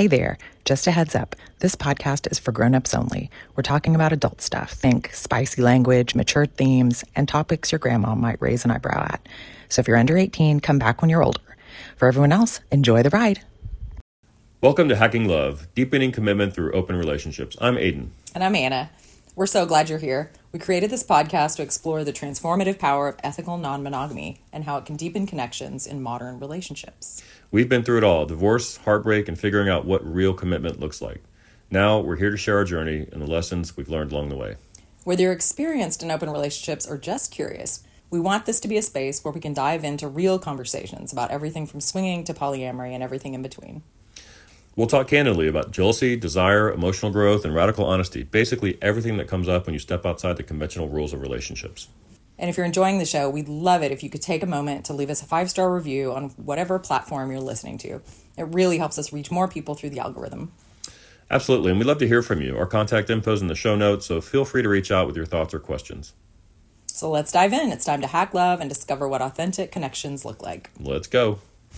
Hey there, just a heads up, this podcast is for grown-ups only. We're talking about adult stuff. Think spicy language, mature themes, and topics your grandma might raise an eyebrow at. So if you're under 18, come back when you're older. For everyone else, enjoy the ride. Welcome to Hacking Love, deepening commitment through open relationships. I'm Aiden. And I'm Anna. We're so glad you're here. We created this podcast to explore the transformative power of ethical non-monogamy and how it can deepen connections in modern relationships. We've been through it all, divorce, heartbreak, and figuring out what real commitment looks like. Now we're here to share our journey and the lessons we've learned along the way. Whether you're experienced in open relationships or just curious, we want this to be a space where we can dive into real conversations about everything from swinging to polyamory and everything in between. We'll talk candidly about jealousy, desire, emotional growth, and radical honesty. Basically, everything that comes up when you step outside the conventional rules of relationships. And if you're enjoying the show, we'd love it if you could take a moment to leave us a 5-star review on whatever platform you're listening to. It really helps us reach more people through the algorithm. Absolutely, and we'd love to hear from you. Our contact info is in the show notes, so feel free to reach out with your thoughts or questions. So let's dive in. It's time to hack love and discover what authentic connections look like. Let's go.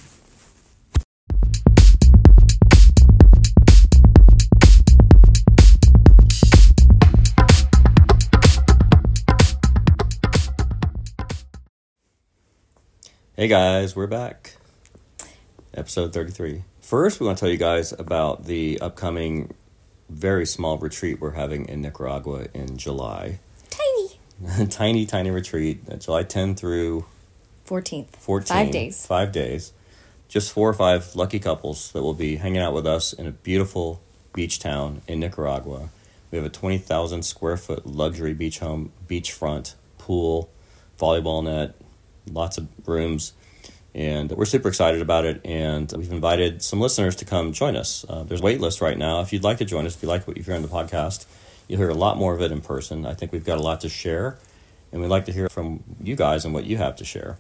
Hey guys, we're back. Episode 33. First, we want to tell you guys about the upcoming very small retreat we're having in Nicaragua in July. Tiny retreat, July 10th through 14th. 5 days. 5 days. Just 4 or 5 lucky couples that will be hanging out with us in a beautiful beach town in Nicaragua. We have a 20,000 square foot luxury beach home, beachfront, pool, volleyball net, lots of rooms, and we're super excited about it, and we've invited some listeners to come join us. There's a wait list right now. If you'd like to join us, if you like what you hear on the podcast, you'll hear a lot more of it in person. I think we've got a lot to share, and we'd like to hear from you guys and what you have to share.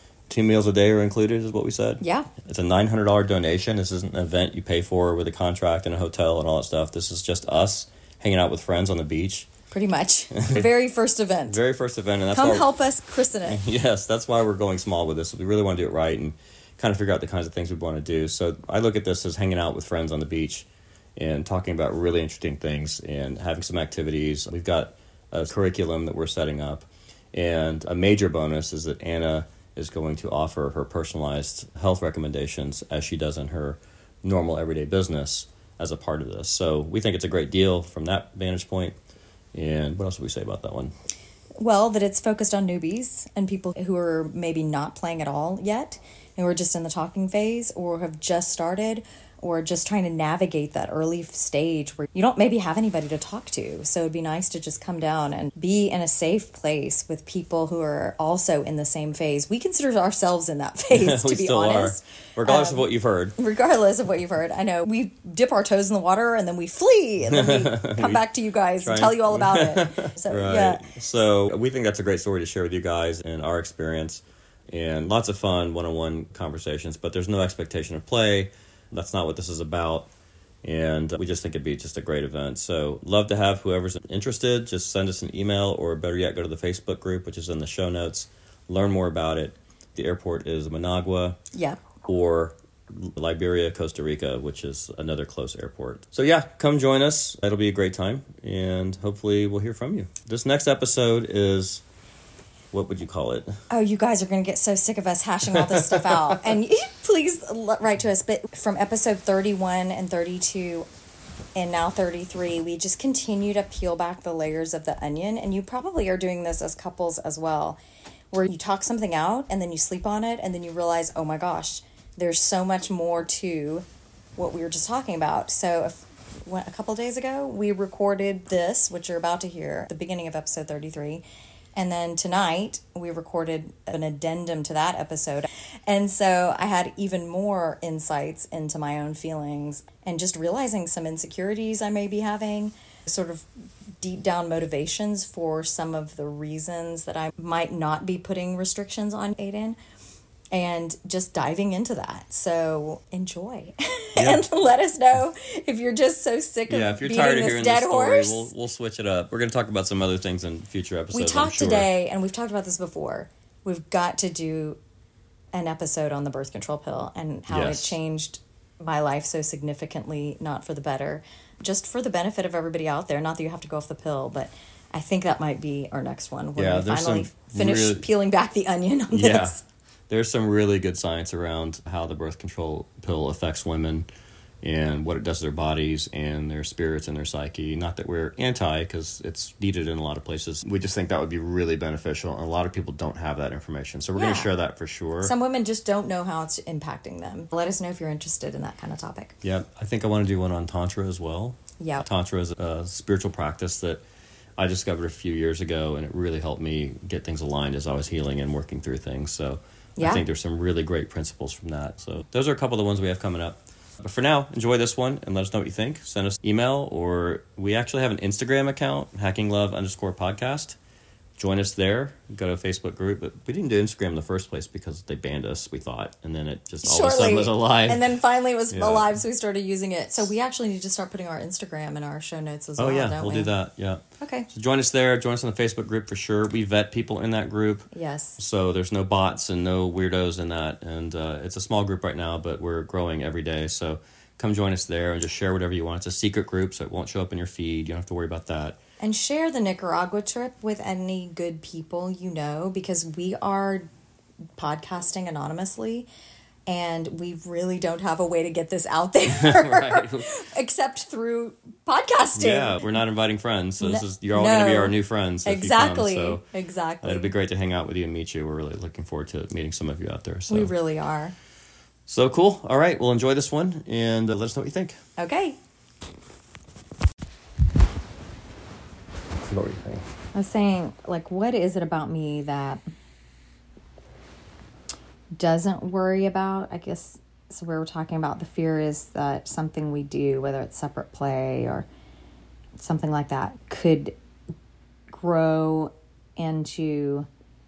2 meals a day are included, is what we said. Yeah. It's a $900 donation. This isn't an event you pay for with a contract and a hotel and all that stuff. This is just us hanging out with friends on the beach. Pretty much. The very first event. Very first event. And that's Come help us christen it. Yes, that's why we're going small with this. We really want to do it right and kind of figure out the kinds of things we want to do. So I look at this as hanging out with friends on the beach and talking about really interesting things and having some activities. We've got a curriculum that we're setting up. And a major bonus is that Anna is going to offer her personalized health recommendations as she does in her normal everyday business as a part of this. So we think it's a great deal from that vantage point. And what else would we say about that one? Well, that it's focused on newbies and people who are maybe not playing at all yet, who are just in the talking phase or have just started or just trying to navigate that early stage where you don't maybe have anybody to talk to. So it'd be nice to just come down and be in a safe place with people who are also in the same phase. We consider ourselves in that phase, to be honest. Regardless of what you've heard. Regardless of what you've heard. I know we dip our toes in the water and then we flee and then we come back to you guys and tell you all about it. So, right. Yeah. So we think that's a great story to share with you guys and our experience. And lots of fun one-on-one conversations, but there's no expectation of play. That's not what this is about, and we just think it'd be just a great event. So love to have whoever's interested. Just send us an email, or better yet, go to the Facebook group, which is in the show notes. Learn more about it. The airport is Managua, or Liberia, Costa Rica, which is another close airport. So yeah, come join us. It'll be a great time, and hopefully we'll hear from you. This next episode is... what would you call it? Oh, you guys are going to get so sick of us hashing all this stuff out. And please write to us. But from episode 31 and 32 and now 33, we just continue to peel back the layers of the onion. And you probably are doing this as couples as well, where you talk something out and then you sleep on it and then you realize, oh my gosh, there's so much more to what we were just talking about. So a couple days ago, we recorded this, which you're about to hear, at the beginning of episode 33. And then tonight, we recorded an addendum to that episode. And so I had even more insights into my own feelings and just realizing some insecurities I may be having, sort of deep down motivations for some of the reasons that I might not be putting restrictions on Aiden. And just diving into that. So enjoy. Yeah. And let us know if you're just so sick of if you're tired of hearing dead this story, horse. We'll switch it up. We're going to talk about some other things in future episodes. We talked today, and we've talked about this before. We've got to do an episode on the birth control pill and how it changed my life so significantly, not for the better, just for the benefit of everybody out there. Not that you have to go off the pill, but I think that might be our next one when we finally finish peeling back the onion on this. There's some really good science around how the birth control pill affects women and what it does to their bodies and their spirits and their psyche. Not that we're anti, because it's needed in a lot of places. We just think that would be really beneficial, and a lot of people don't have that information. So we're going to share that for sure. Some women just don't know how it's impacting them. Let us know if you're interested in that kind of topic. Yeah, I think I want to do one on Tantra as well. Yeah. Tantra is a spiritual practice that I discovered a few years ago, and it really helped me get things aligned as I was healing and working through things. So I think there's some really great principles from that. So those are a couple of the ones we have coming up. But for now, enjoy this one and let us know what you think. Send us email, or we actually have an Instagram account, hackinglove_podcast. Join us there. Go to a Facebook group. But we didn't do Instagram in the first place because they banned us, we thought. And then it just all of a sudden was alive. And then finally it was alive, so we started using it. So we actually need to start putting our Instagram in our show notes as well, don't we? We'll do that, Okay. So join us there. Join us on the Facebook group for sure. We vet people in that group. Yes. So there's no bots and no weirdos in that. And it's a small group right now, but we're growing every day. So come join us there and just share whatever you want. It's a secret group, so it won't show up in your feed. You don't have to worry about that. And share the Nicaragua trip with any good people you know, because we are podcasting anonymously, and we really don't have a way to get this out there except through podcasting. Yeah, we're not inviting friends, so you're all going to be our new friends. Exactly. If you come, so exactly. It'll be great to hang out with you and meet you. We're really looking forward to meeting some of you out there. So. We really are. So cool. All right, well, enjoy this one, and let us know what you think. Okay. What were you saying? I was saying, what is it about me that doesn't worry about, I guess, so we were talking about the fear is that something we do, whether it's separate play or something like that, could grow into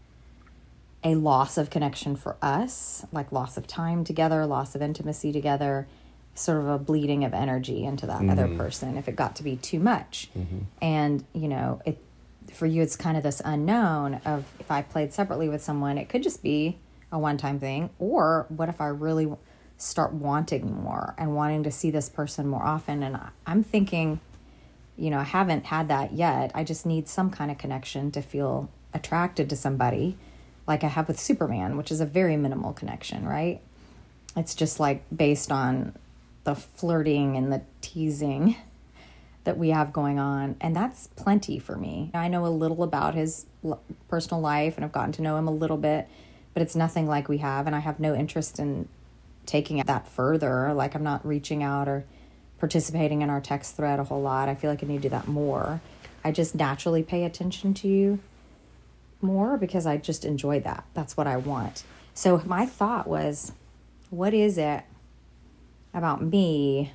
a loss of connection for us, like loss of time together, loss of intimacy together, sort of a bleeding of energy into that other person if it got to be too much. And, for you, it's kind of this unknown of if I played separately with someone, it could just be a one-time thing. Or what if I really start wanting more and wanting to see this person more often? And I'm thinking, I haven't had that yet. I just need some kind of connection to feel attracted to somebody, like I have with Superman, which is a very minimal connection, right? It's just based on the flirting and the teasing that we have going on. And that's plenty for me. I know a little about his personal life and I've gotten to know him a little bit, but it's nothing like we have. And I have no interest in taking it that further. I'm not reaching out or participating in our text thread a whole lot. I feel like I need to do that more. I just naturally pay attention to you more because I just enjoy that. That's what I want. So my thought was, what is it about me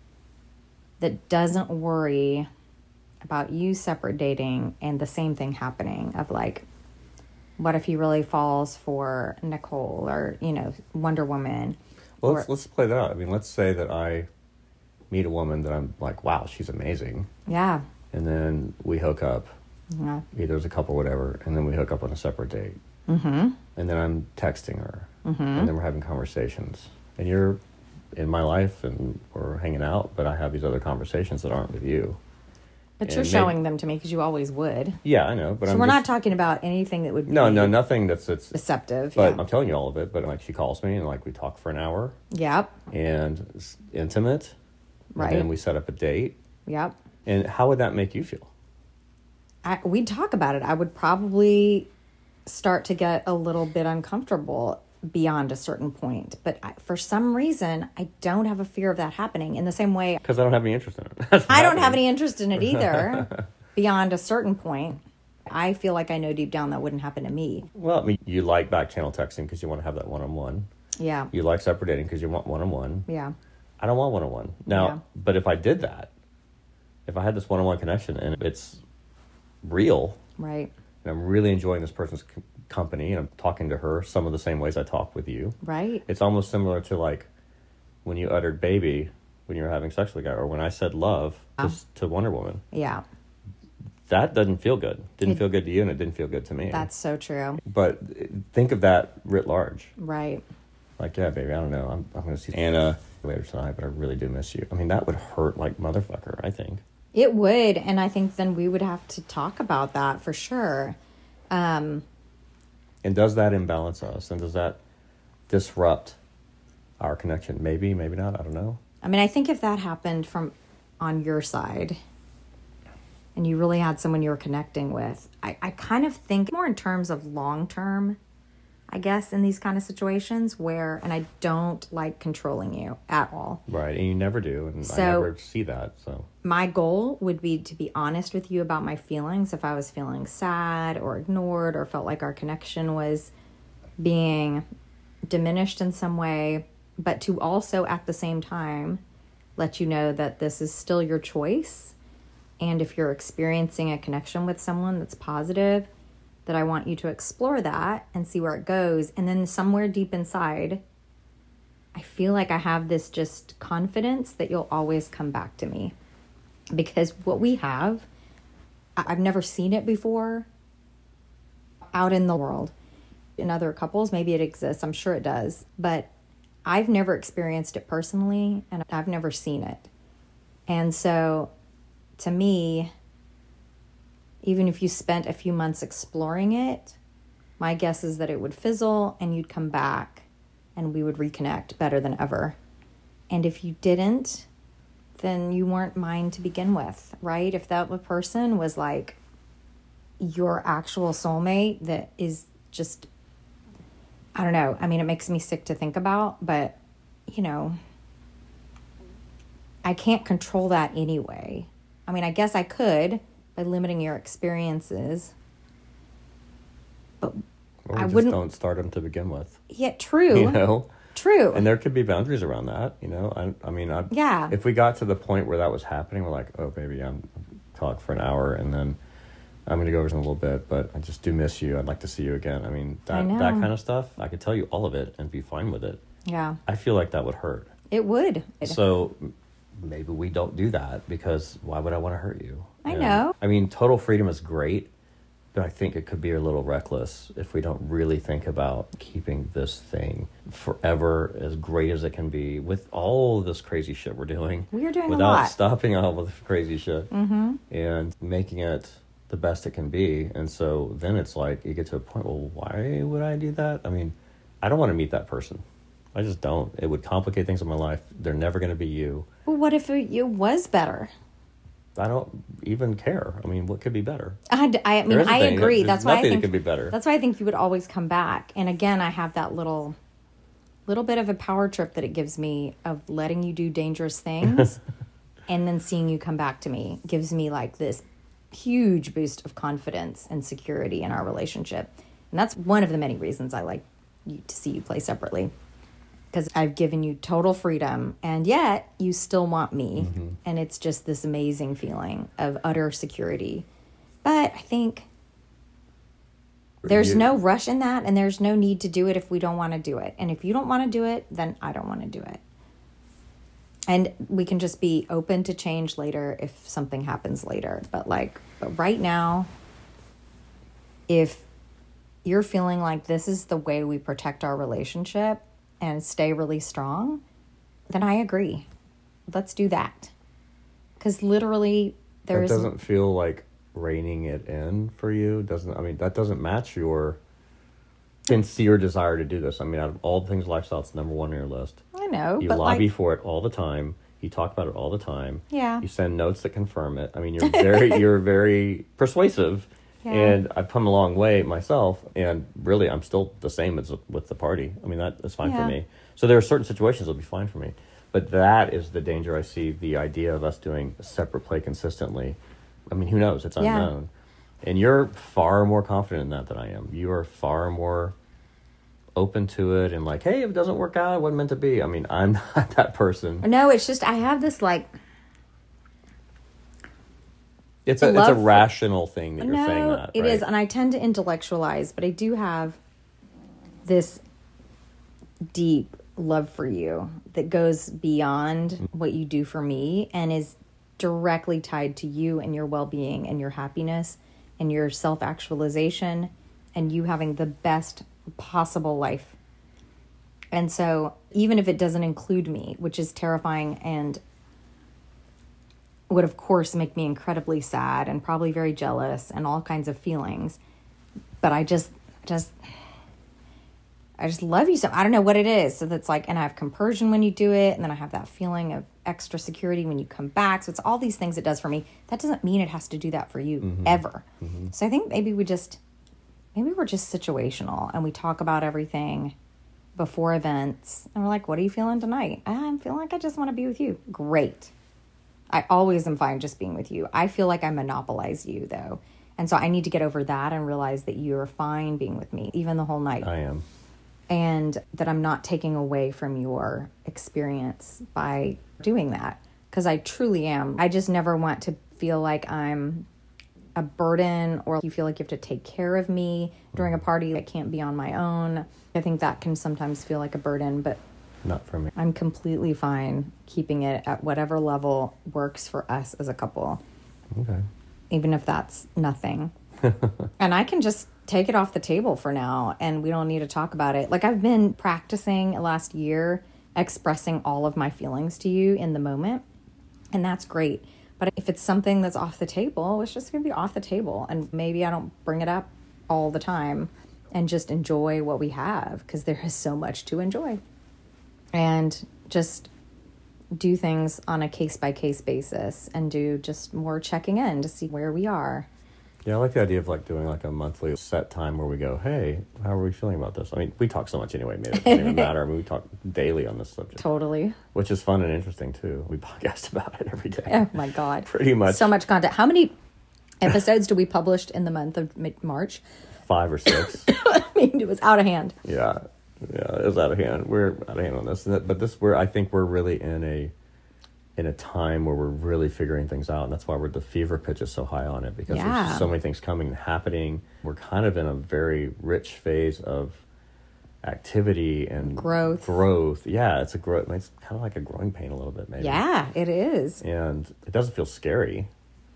that doesn't worry about you separate dating and the same thing happening of what if he really falls for Nicole or, Wonder Woman? Well, let's play that out. I mean, let's say that I meet a woman that I'm like, wow, she's amazing. Yeah. And then we hook up. Yeah. Either as a couple or whatever, and then we hook up on a separate date. And then I'm texting her. And then we're having conversations. And you're in my life and we're hanging out, but I have these other conversations that aren't with you. But you're showing them to me because you always would. Yeah, I know. But so we're not talking about anything that would be nothing that's deceptive. But I'm telling you all of it. But she calls me and we talk for an hour. Yep. And it's intimate. Right. And then we set up a date. Yep. And how would that make you feel? We'd talk about it. I would probably start to get a little bit uncomfortable beyond a certain point. But for some reason, I don't have a fear of that happening in the same way. Because I don't have any interest in it. I don't have any interest in it either. Beyond a certain point, I feel like I know deep down that wouldn't happen to me. Well, I mean, you like back channel texting because you want to have that one-on-one. Yeah. You like separate dating because you want one-on-one. Yeah. I don't want one-on-one. Now, but if I did that, if I had this one-on-one connection and it's real. Right. And I'm really enjoying this person's company and I'm talking to her some of the same ways I talk with you. Right. It's almost similar to when you uttered baby when you were having sex with a guy, or when I said love to Wonder Woman. Yeah. That doesn't feel good. Didn't feel good to you and it didn't feel good to me. That's so true. But think of that writ large. Right. Yeah, baby, I don't know. I'm going to see Anna later tonight, but I really do miss you. I mean, that would hurt like motherfucker, I think. It would, and I think then we would have to talk about that for sure. And does that imbalance us? And does that disrupt our connection? Maybe, maybe not. I don't know. I mean, I think if that happened from on your side and you really had someone you were connecting with, I kind of think more in terms of long term, I guess, in these kind of situations where, and I don't like controlling you at all. Right, and you never do, and So- I never see that, so. My goal would be to be honest with you about my feelings if I was feeling sad or ignored or felt like our connection was being diminished in some way, but to also at the same time let you know that this is still your choice. And if you're experiencing a connection with someone that's positive, that I want you to explore that and see where it goes. And then somewhere deep inside, I feel like I have this just confidence that you'll always come back to me. Because what we have, I've never seen it before out in the world. In other couples, maybe it exists. I'm sure it does. But I've never experienced it personally, and I've never seen it. And so, to me, even if you spent a few months exploring it, my guess is that it would fizzle and you'd come back and we would reconnect better than ever. And if you didn't, then you weren't mine to begin with, right? If that person was like your actual soulmate that is just, I don't know. I mean, it makes me sick to think about, but, you know, I can't control that anyway. I mean, I guess I could by limiting your experiences, but Or I just wouldn't. don't start them to begin with. Yeah, true. You know? True. And there could be boundaries around that, you know? I mean, Yeah. if we got to the point where that was happening, we're like, oh, baby, I'm talk for an hour, and then I'm going to go over in a little bit, but I just do miss you. I'd like to see you again. I mean, I that know. kind of stuff, I could tell you all of it and be fine with it. Yeah, I feel like that would hurt. it would. So maybe we don't do that, because why would I want to hurt you? I And, know. I mean, total freedom is great, but I think it could be a little reckless if we don't really think about keeping this thing forever as great as it can be with all this crazy shit we're doing. We are doing a without lot. stopping all of the crazy shit and making it the best it can be. And so then it's like you get to a point, well, why would I do that? I mean, I don't want to meet that person. I just don't. It would complicate things in my life. They're never going to be you. Well, what if it was better? I don't even care. I mean, what could be better? I There mean, is a I thing. agree. There's That's why I nothing that think could be better. That's why I think you would always come back. And again, I have that little bit of a power trip that it gives me of letting you do dangerous things, and then seeing you come back to me gives me like this huge boost of confidence and security in our relationship. And that's one of the many reasons I like to see you play separately. Because I've given you total freedom, and yet you still want me. And it's just this amazing feeling of utter security. But I think there's You- no rush in that, and there's no need to do it if we don't want to do it. And if you don't want to do it, then I don't want to do it. And we can just be open to change later if something happens later. But right now, if you're feeling like this is the way we protect our relationship and stay really strong, then I agree. Let's do that. Because literally, That doesn't feel like reining it in for you. That doesn't match your sincere desire to do this. I mean, out of all the things, lifestyle's number one on your list. I know, You but lobby for it all the time. You talk about it all the time. Yeah. You send notes that confirm it. I mean, you're very persuasive. Yeah. And I've come a long way myself, and really, I'm still the same as with the party. I mean, that's fine for Yeah. me. So there are certain situations that'll be fine for me. But that is the danger I see, the idea of us doing separate play consistently. I mean, who knows? It's Yeah. unknown. And you're far more confident in that than I am. You are far more open to it and like, hey, if it doesn't work out, it wasn't meant to be. I mean, I'm not that person. no, it's just I have this like... It's a love for- rational thing that you're saying No, that. it right? is, and I tend to intellectualize, but I do have this deep love for you that goes beyond what you do for me and is directly tied to you and your well-being and your happiness and your self-actualization and you having the best possible life And so even if it doesn't include me, which is terrifying and would, of course, make me incredibly sad and probably very jealous and all kinds of feelings. But I just love you so. I don't know what it is. So that's like, and I have compersion when you do it. And then I have that feeling of extra security when you come back. So it's all these things it does for me. That doesn't mean it has to do that for you ever. So I think maybe we're just situational and we talk about everything before events. And we're like, what are you feeling tonight? I'm feeling like I just want to be with you. Great. I always am fine just being with you. I feel like I monopolize you, though. And so I need to get over that and realize that you're fine being with me, even the whole night. I am. And that I'm not taking away from your experience by doing that. Because I truly am. I just never want to feel like I'm a burden or you feel like you have to take care of me during a party that can't be on my own. I think that can sometimes feel like a burden, but not for me. I'm completely fine keeping it at whatever level works for us as a couple. Okay. Even if that's nothing. And I can just take it off the table for now and we don't need to talk about it. Like I've been practicing last year expressing all of my feelings to you in the moment. And that's great. But if it's something that's off the table, it's just going to be off the table. And maybe I don't bring it up all the time and just enjoy what we have because there is so much to enjoy. And just do things on a case-by-case basis and do just more checking in to see where we are. Yeah, I like the idea of like doing like a monthly set time where we go, hey, how are we feeling about this? I mean, we talk so much anyway, maybe it doesn't even matter. I mean, we talk daily on this subject. Totally. Which is fun and interesting too. We podcast about it every day. Oh my God. Pretty much. So much content. How many episodes do we publish in the month of March? 5 or 6. I mean, it was out of hand. Yeah, it was out of hand. We're out of hand on this. But I think we're really in a time where we're really figuring things out, and that's why the fever pitch is so high on it, because there's just so many things coming and happening. We're kind of in a very rich phase of activity and growth. Yeah, it's kind of like a growing pain a little bit, maybe. Yeah, it is. And it doesn't feel scary.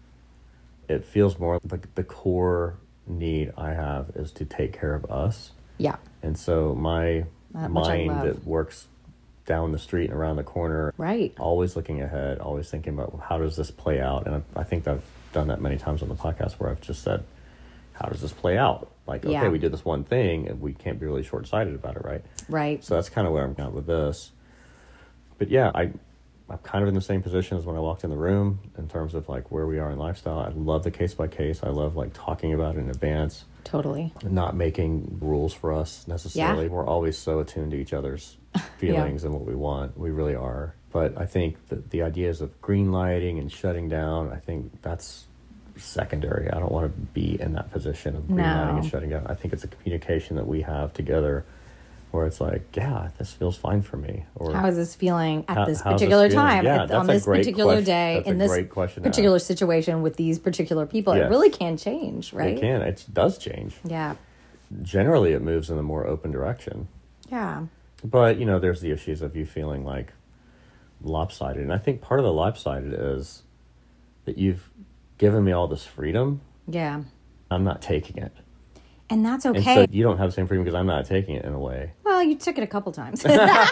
It feels more like the core need I have is to take care of us. Yeah. And so my mind that works down the street and around the corner, right, always looking ahead, always thinking about how does this play out. And I think I've done that many times on the podcast where I've just said, how does this play out? Like, okay, we did this one thing and we can't be really short-sighted about it, right? Right. So that's kind of where I'm at with this. But yeah, I'm kind of in the same position as when I walked in the room in terms of like where we are in lifestyle. I love the case by case. I love like talking about it in advance. Totally. Not making rules for us necessarily. Yeah. We're always so attuned to each other's feelings and what we want. We really are. But I think that the ideas of green lighting and shutting down, I think that's secondary. I don't want to be in that position of green lighting and shutting down. I think it's a communication that we have together where it's like, yeah, this feels fine for me. Or how is this feeling at this particular time, on this particular day, in this particular situation with these particular people? Yes. It really can change, right? It can. It does change. Yeah. Generally, it moves in a more open direction. Yeah. But, there's the issues of you feeling like lopsided. And I think part of the lopsided is that you've given me all this freedom. Yeah. I'm not taking it. And that's okay. And so you don't have the same freedom because I'm not taking it in a way. Well, you took it a couple times.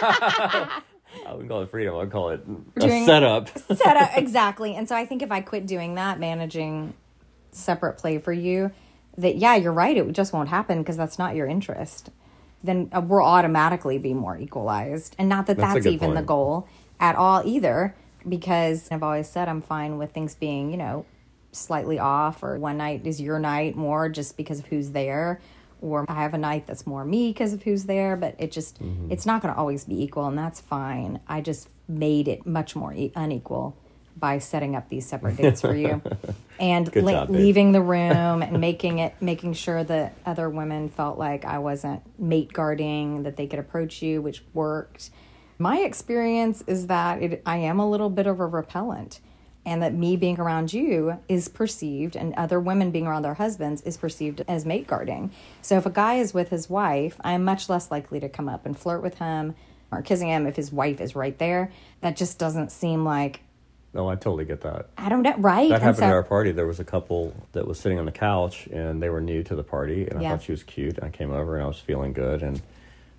I wouldn't call it freedom. I'd call it a setup. Exactly. And so I think if I quit doing that, managing separate play for you, that, yeah, you're right. It just won't happen because that's not your interest. Then we'll automatically be more equalized. And not that that's even the goal at all either, because I've always said I'm fine with things being, slightly off, or one night is your night more just because of who's there, or I have a night that's more me because of who's there, but it just it's not going to always be equal, and that's fine. I just made it much more unequal by setting up these separate dates for you and leaving the room and making sure that other women felt like I wasn't mate guarding, that they could approach you, which worked. My experience is that I am a little bit of a repellent. And that me being around you is perceived, and other women being around their husbands is perceived as mate guarding. So if a guy is with his wife, I'm much less likely to come up and flirt with him or kissing him if his wife is right there. That just doesn't seem like... No, I totally get that. I don't know, right? That happened at our party. There was a couple that was sitting on the couch, and they were new to the party, and I thought she was cute, and I came over, and I was feeling good, and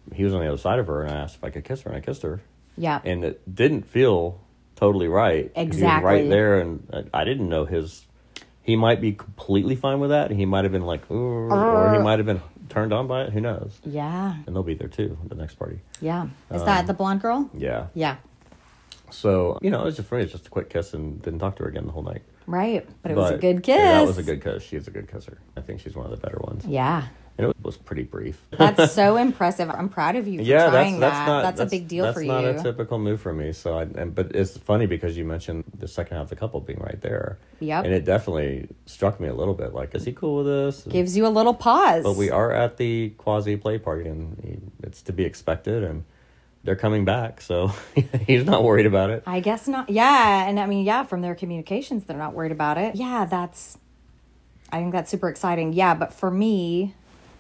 he was on the other side of her, and I asked if I could kiss her, and I kissed her. Yeah. And it didn't feel totally right. Exactly. He was right there, and I didn't know he might be completely fine with that. He might have been like, ooh, or he might have been turned on by it. Who knows? Yeah. And they'll be there too, the next party. Yeah. Is that the blonde girl? Yeah. Yeah. So, it was just funny. It's just a quick kiss and didn't talk to her again the whole night. Right. But it was a good kiss. Yeah, that was a good kiss. She's a good kisser. I think she's one of the better ones. Yeah. And it was pretty brief. That's so impressive. I'm proud of you for trying that. That's a big deal for you. That's not a typical move for me. So, but it's funny because you mentioned the second half of the couple being right there. Yep. And it definitely struck me a little bit. Like, is he cool with this? Gives you a little pause. But we are at the quasi play party, and it's to be expected, and they're coming back, so he's not worried about it. I guess not. Yeah, and I mean, from their communications, they're not worried about it. Yeah, I think that's super exciting. Yeah, but for me,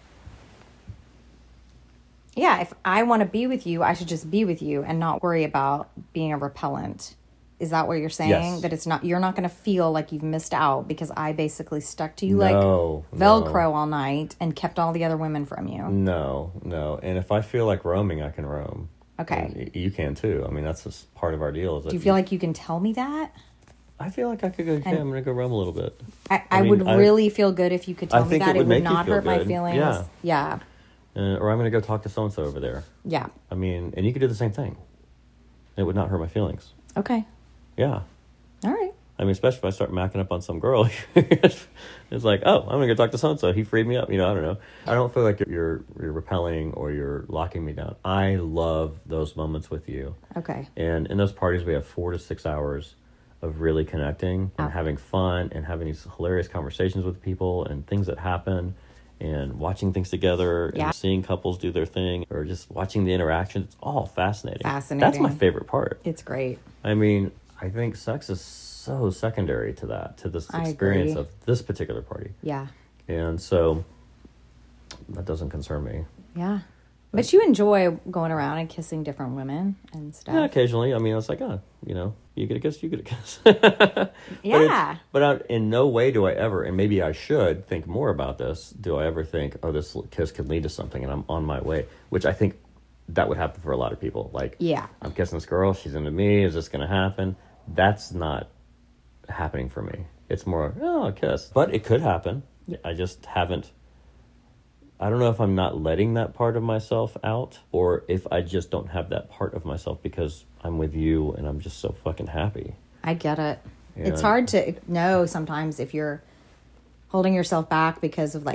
if I want to be with you, I should just be with you and not worry about being a repellent. Is that what you're saying? Yes. That you're not going to feel like you've missed out because I basically stuck to you like Velcro all night and kept all the other women from you. No. And if I feel like roaming, I can roam. Okay. And you can too. I mean, that's just part of our deal. Do you feel like you can tell me that? I feel like I could go, I'm going to go roam a little bit. I would really feel good if you could tell me that. It would not hurt my feelings. Yeah. Or I'm going to go talk to so-and-so over there. Yeah. I mean, and you could do the same thing. It would not hurt my feelings. Okay. Yeah. All right. I mean, especially if I start macking up on some girl, it's like, oh, I'm going to go talk to so-and-so. He freed me up. I don't know. I don't feel like you're repelling or you're locking me down. I love those moments with you. Okay. And in those parties, we have 4 to 6 hours of really connecting and having fun and having these hilarious conversations with people and things that happen and watching things together and seeing couples do their thing or just watching the interaction. It's all fascinating. That's my favorite part. It's great. I mean, I think sex is so secondary to this experience of this particular party. Yeah. And so that doesn't concern me. Yeah. But you enjoy going around and kissing different women and stuff. Yeah, occasionally. I mean, it's like, you get a kiss, you get a kiss. Yeah. But in no way do I ever, and maybe I should think more about this, do I ever think, oh, this kiss could lead to something and I'm on my way, which I think that would happen for a lot of people. Like, I'm kissing this girl, she's into me, is this going to happen? That's not happening for me. It's more, a kiss. But it could happen. I just haven't. I don't know if I'm not letting that part of myself out or if I just don't have that part of myself because I'm with you and I'm just so fucking happy. I get it. It's hard to know sometimes if you're holding yourself back because of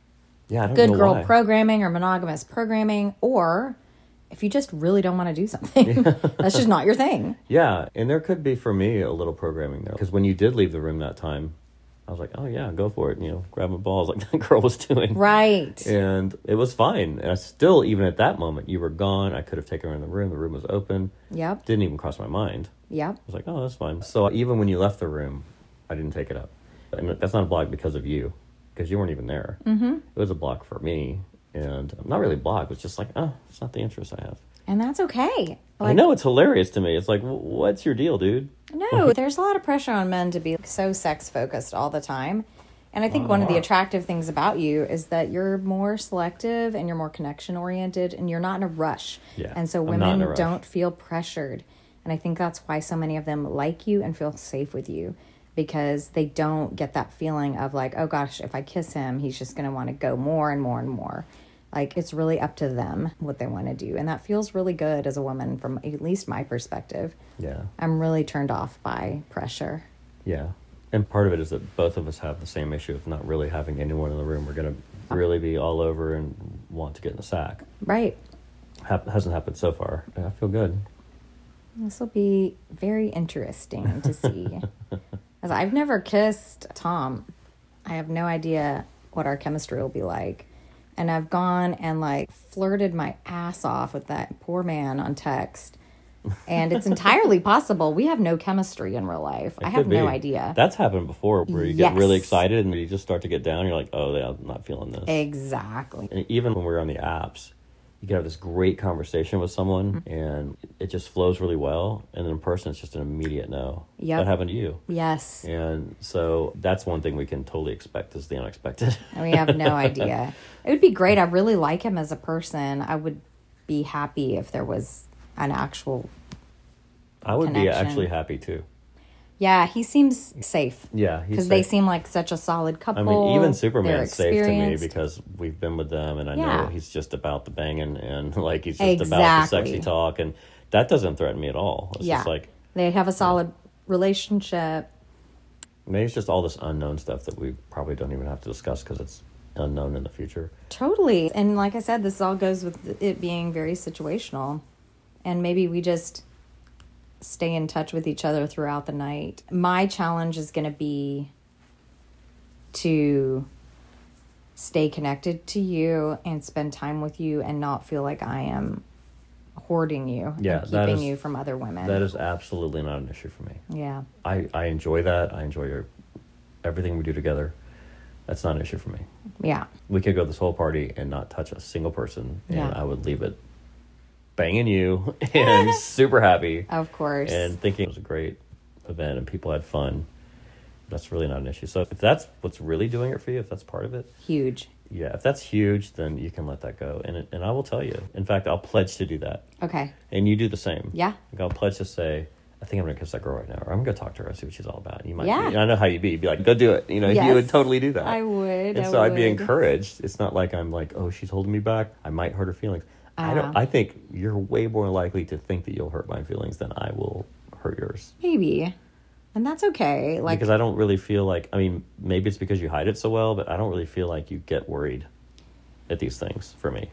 good girl programming or monogamous programming, or if you just really don't want to do something. That's just not your thing. Yeah, and there could be for me a little programming there because when you did leave the room that time, I was like, oh, yeah, go for it. Grab my balls like that girl was doing. Right. And it was fine. And I still, even at that moment, you were gone. I could have taken her in the room. The room was open. Yep. Didn't even cross my mind. Yep. I was like, oh, that's fine. So even when you left the room, I didn't take it up. And that's not a block because of you, because you weren't even there. Mm-hmm. It was a block for me. And not really a block. It was just like, oh, it's not the interest I have. And that's okay. I know, it's hilarious to me. It's like, what's your deal, dude? No, there's a lot of pressure on men to be so sex-focused all the time. And I think one of the attractive things about you is that you're more selective and you're more connection-oriented and you're not in a rush. Yeah, and so women don't feel pressured. And I think that's why so many of them like you and feel safe with you, because they don't get that feeling of like, oh gosh, if I kiss him, he's just going to want to go more and more and more. Like, it's really up to them what they want to do. And that feels really good as a woman from at least my perspective. Yeah. I'm really turned off by pressure. Yeah. And part of it is that both of us have the same issue of not really having anyone in the room. We're going to really be all over and want to get in the sack. Right. Hasn't happened so far. I feel good. This will be very interesting to see. As I've never kissed Tom. I have no idea what our chemistry will be like. And I've gone and flirted my ass off with that poor man on text. And it's entirely possible we have no chemistry in real life. I have no idea. That's happened before where you get really excited and you just start to get down. You're like, oh, yeah, I'm not feeling this. Exactly. And even when we're on the apps, you can have this great conversation with someone and it just flows really well. And then in person, it's just an immediate no. Yep. That happened to you. Yes. And so that's one thing we can totally expect is the unexpected. We have no idea. It would be great. I really like him as a person. I would be happy if there was an actual I would be connection. actually happy too. Yeah, he seems safe. Yeah, he's because they safe. seem like such a solid couple. I mean, even They're Superman's safe to me experienced. because we've been with them, and I Yeah. know he's just about the banging and like he's just about the sexy talk, and that doesn't threaten me at all. It's just like they have a solid relationship. maybe it's just all this unknown stuff that we probably don't even have to discuss because it's unknown in the future. Totally. And like I said, this all goes with it being very situational. And maybe we just stay in touch with each other throughout the night. My challenge is going to be to stay connected to you and spend time with you and not feel like I am hoarding you Yeah, and that keeping is- you from other women. That is absolutely not an issue for me. Yeah. I enjoy that. I enjoy everything we do together. That's not an issue for me. Yeah. We could go this whole party and not touch a single person, and Yeah. I would leave it banging you and super happy Of course. and thinking it was a great event and people had fun. That's really not an issue. So if that's what's really doing it for you, if that's part of it, Huge. yeah, if that's huge, then you can let that go. And I will tell you. In fact, I'll pledge to do that. Okay. And you do the same. Yeah. Like I'll pledge to say, I think I'm going to kiss that girl right now. Or I'm going to talk to her and see what she's all about. You might Yeah. be, I know how you'd be. You'd be like, go do it. You know, Yes. you would totally do that. I would. And so I'd be encouraged. It's not like I'm like, oh, she's holding me back. I might hurt her feelings. I think you're way more likely to think that you'll hurt my feelings than I will hurt yours. Maybe. And that's okay. Like, Because I don't really feel like, I mean, maybe it's because you hide it so well, but I don't really feel like you get worried at these things for me.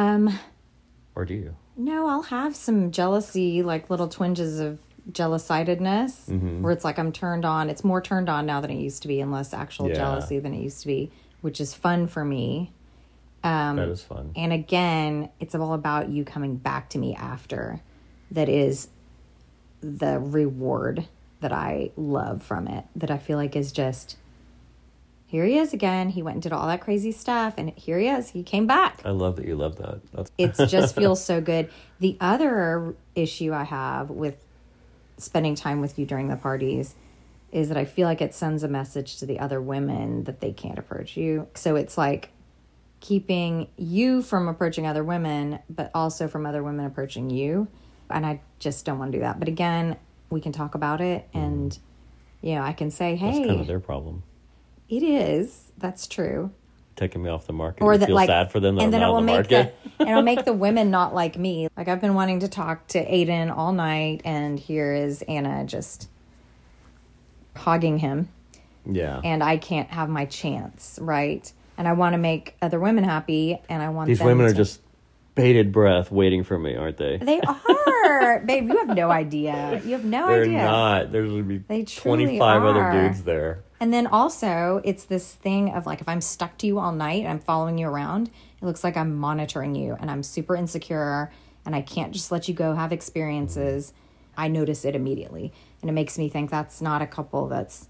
Or do you? no, I'll have some jealousy, like little twinges of jealous-sidedness, where it's like I'm turned on. It's more turned on now than it used to be, and less actual Yeah. jealousy than it used to be, which is fun for me. That is fun. And again, it's all about you coming back to me after. That is the reward that I love from it, that I feel like is just, here he is again. He went and did all that crazy stuff, and here he is. He came back. I love that you love that. That's It just feels so good. The other issue I have with spending time with you during the parties is that I feel like it sends a message to the other women that they can't approach you. So it's like keeping you from approaching other women, but also from other women approaching you. And I just don't want to do that. But again, we can talk about it, and you know, I can say, hey, that's kind of their problem. it is. That's true. Taking me off the market. Or You that, feel like, sad for them that and I'm then it not will on the make market. and it'll make the women not like me. Like, I've been wanting to talk to Aiden all night, and here is Anna just hogging him, Yeah. and I can't have my chance, right? And I want to make other women happy, and I want These them women are to- just bated breath waiting for me, aren't they? They are, babe. You have no idea. You have no They're idea. not. There's going to be They truly 25 other are. dudes there. And then also, it's this thing of like, if I'm stuck to you all night, I'm following you around, it looks like I'm monitoring you, and I'm super insecure, and I can't just let you go have experiences. I notice it immediately. And it makes me think that's not a couple that's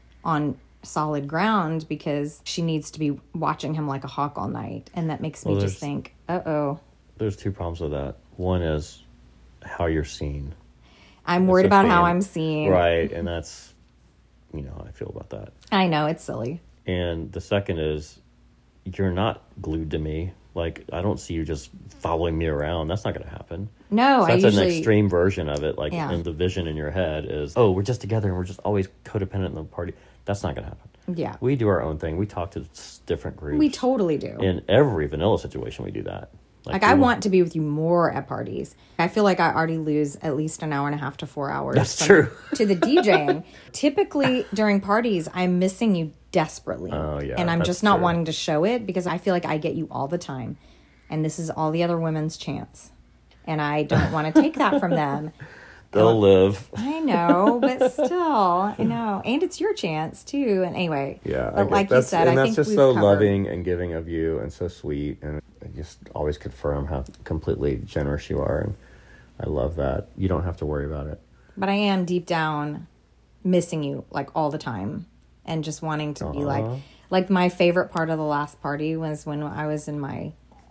on solid ground, because she needs to be watching him like a hawk all night. And that makes me Well, just there's- think, uh-oh. There's two problems with that. One is how you're seen. I'm worried It's a about how theme. I'm seen. Right, and that's, you know how I feel about that. I know, it's silly. And the second is, you're not glued to me. Like, I don't see you just following me around. That's not going to happen. No, So I that's usually... an extreme version of it. Like, Yeah. and the vision in your head is, oh, we're just together and we're just always codependent in the party. That's not going to happen. Yeah. We do our own thing. We talk to different groups. We totally do. In every vanilla situation, we do that. Like, I want to be with you more at parties. I feel like I already lose at least an hour and a half to 4 hours. That's true. To the DJing. Typically, during parties, I'm missing you desperately. Oh, yeah, And I'm that's just not true. wanting to show it, because I feel like I get you all the time. And this is all the other women's chance. And I don't want to take that from them. They'll live. I know, but still, I know. And it's your chance, too. And anyway, Yeah, but like you said, and I that's think just we've so covered. loving and giving of you, and so sweet, and I just always confirm how completely generous you are, and I love that. You don't have to worry about it. But I am deep down missing you like all the time, and just wanting to be like my favorite part of the last party was when I was in my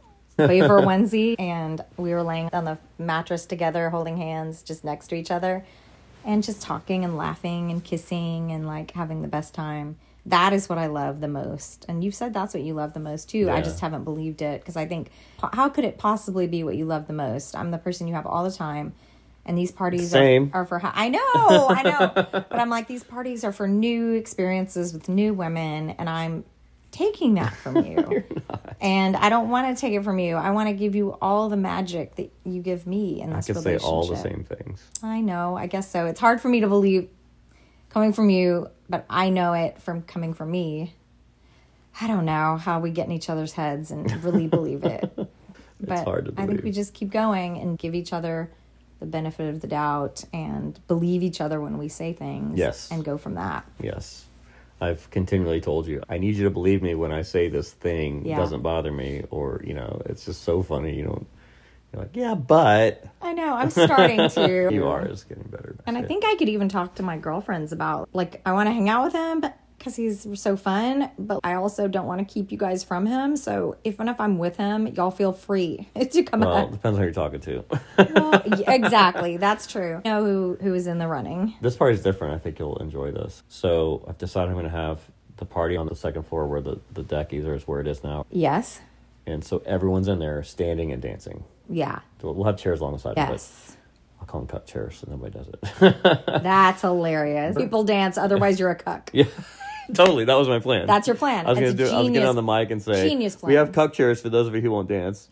Waver onesie and we were laying on the mattress together, holding hands just next to each other, and just talking and laughing and kissing and like having the best time. That is what I love the most. And you said that's what you love the most too. I Yeah. just haven't believed it because I think, how could it possibly be what you love the most? I'm the person you have all the time. And these parties Same. are for, I know. But I'm like, these parties are for new experiences with new women. And I'm taking that from you. You're not. And I don't want to take it from you. I want to give you all the magic that you give me in I this could relationship. say all the same things. I know. I guess so. It's hard for me to believe coming from you, but I know it from coming from me. I don't know how we get in each other's heads and really believe it. But hard to I think believe. we just keep going and give each other the benefit of the doubt and believe each other when we say things. Yes. And go from that. Yes. I've continually told you, I need you to believe me when I say this thing Yeah. doesn't bother me, or, it's just so funny. You're like, yeah, but I know. I'm starting to. you are. It's getting better. And I think I could even talk to my girlfriends about, like, I want to hang out with him because he's so fun, but I also don't want to keep you guys from him. So if I'm with him, y'all feel free to come Well, out. it depends on who you're talking to. Well, yeah, exactly. That's true. You know who is in the running. This party's different. I think you'll enjoy this. So I've decided I'm going to have the party on the second floor where the deck either is where it is now. Yes. And so everyone's in there standing and dancing. Yeah. So we'll have chairs along the side of it. Yes. I'll call them cup chairs so nobody does it. That's hilarious. People dance, otherwise you're a cuck. Yeah, totally. That was my plan. That's your plan. I was It's going to a I was getting genius- on the mic and say, genius plan. we have cup chairs for those of you who won't dance.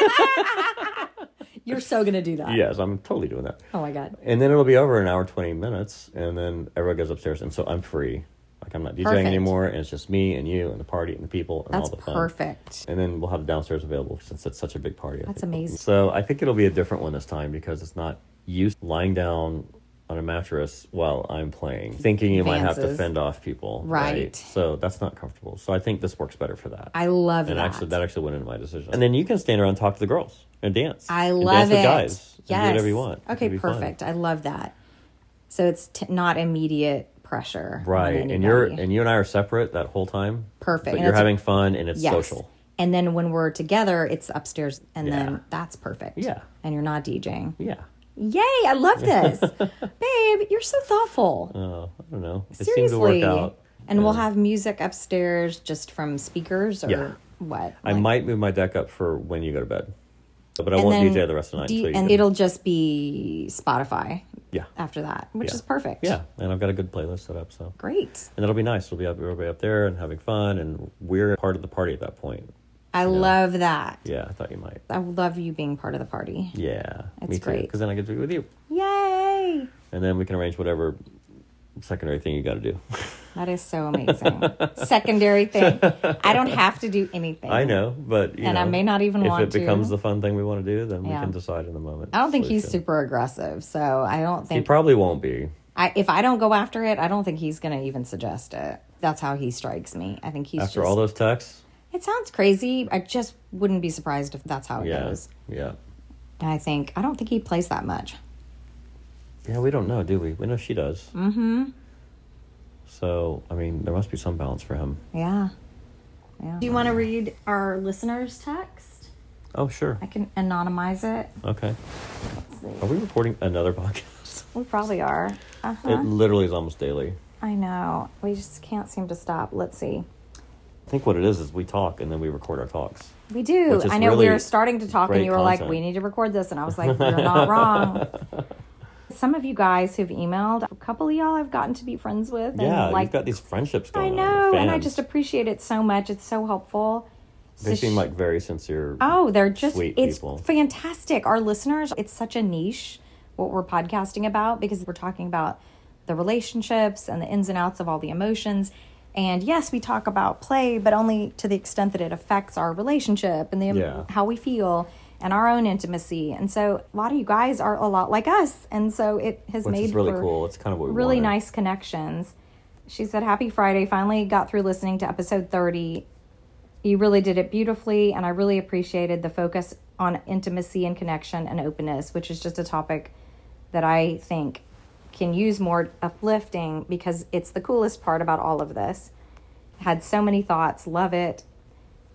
You're so going to do that. Yes, I'm totally doing that. Oh, my God. And then it'll be over in an hour, 20 minutes, and then everyone goes upstairs, and so I'm free. Like, I'm not DJing Perfect. anymore, and it's just me and you and the party and the people and That's all the fun. perfect. And then we'll have the downstairs available since it's such a big party. That's think. amazing. So I think it'll be a different one this time because it's not you lying down on a mattress while I'm playing, thinking you might have to Advances. fend off people. Right. So that's not comfortable. So I think this works better for that. I love and that. that actually went into my decision. And then you can stand around and talk to the girls and dance. I and love dance with it. guys. And Yes. do whatever you want. Okay, It'll be fun. perfect. I love that. So it's not immediate pressure. on Right. And anybody. you and I are separate that whole time. Perfect. But And you're it's- having fun and it's Yes. social. And then when we're together, it's upstairs, and Yeah. then that's perfect. Yeah. And you're not DJing. Yeah. Yay! I love this, babe. You're so thoughtful. I don't know. It Seriously. seemed to work out. And we'll have music upstairs just from speakers, or Yeah. what? I might move my deck up for when you go to bed. But I And won't then DJ the rest of the night. until you and go. it'll just be Spotify. Yeah. After that, which Yeah. is perfect. Yeah, and I've got a good playlist set up, so. Great. And it'll be nice. Everybody up there and having fun, and we're part of the party at that point. I love that. Yeah, I thought you might. I love you being part of the party. Yeah, That's me too. great. Because then I get to be with you, Yay! and then we can arrange whatever secondary thing you got to do. That is so amazing. Secondary thing. I don't have to do anything. I know, but And I may not even if want it becomes to. the fun thing we want to do, then Yeah. we can decide in the moment. I don't think he's Solution. super aggressive, so I don't He think probably won't be. if I don't go after it, I don't think he's going to even suggest it. That's how he strikes me. I think he's After just, all those texts. It sounds crazy. I just wouldn't be surprised if that's how it Yeah, goes. yeah, And I don't think he plays that much. yeah. We don't know, do we? We know she does. Mm-hmm. So I mean, there must be some balance for him. Yeah. Do you want to read our listener's text? Oh, sure. I can anonymize it. Okay. Let's see. Are we recording another podcast? We probably are. Uh-huh. It literally is almost daily. I know. We just can't seem to stop. Let's see. I think what it is we talk and then we record our talks. We do. Which is I know really we were starting to talk and great you were like, content. we need to record this. And I was like, you're not wrong. Some of you guys who've emailed, a couple of y'all I've gotten to be friends with. And Yeah, like, you've got these friendships I going on. know. with And I fans. just appreciate it so much. It's so helpful. They So seem like very sincere. Oh, they're just, sweet it's people. fantastic. Our listeners, it's such a niche what we're podcasting about because we're talking about the relationships and the ins and outs of all the emotions. And yes, we talk about play, but only to the extent that it affects our relationship and Yeah. how we feel and our own intimacy. And so a lot of you guys are a lot like us. And so it has Which made is really for cool. It's kind of what we really wanted. nice connections. She said, happy Friday. Finally got through listening to episode 30. You really did it beautifully, and I really appreciated the focus on intimacy and connection and openness, which is just a topic that I think can use more uplifting because it's the coolest part about all of this. Had so many thoughts, love it.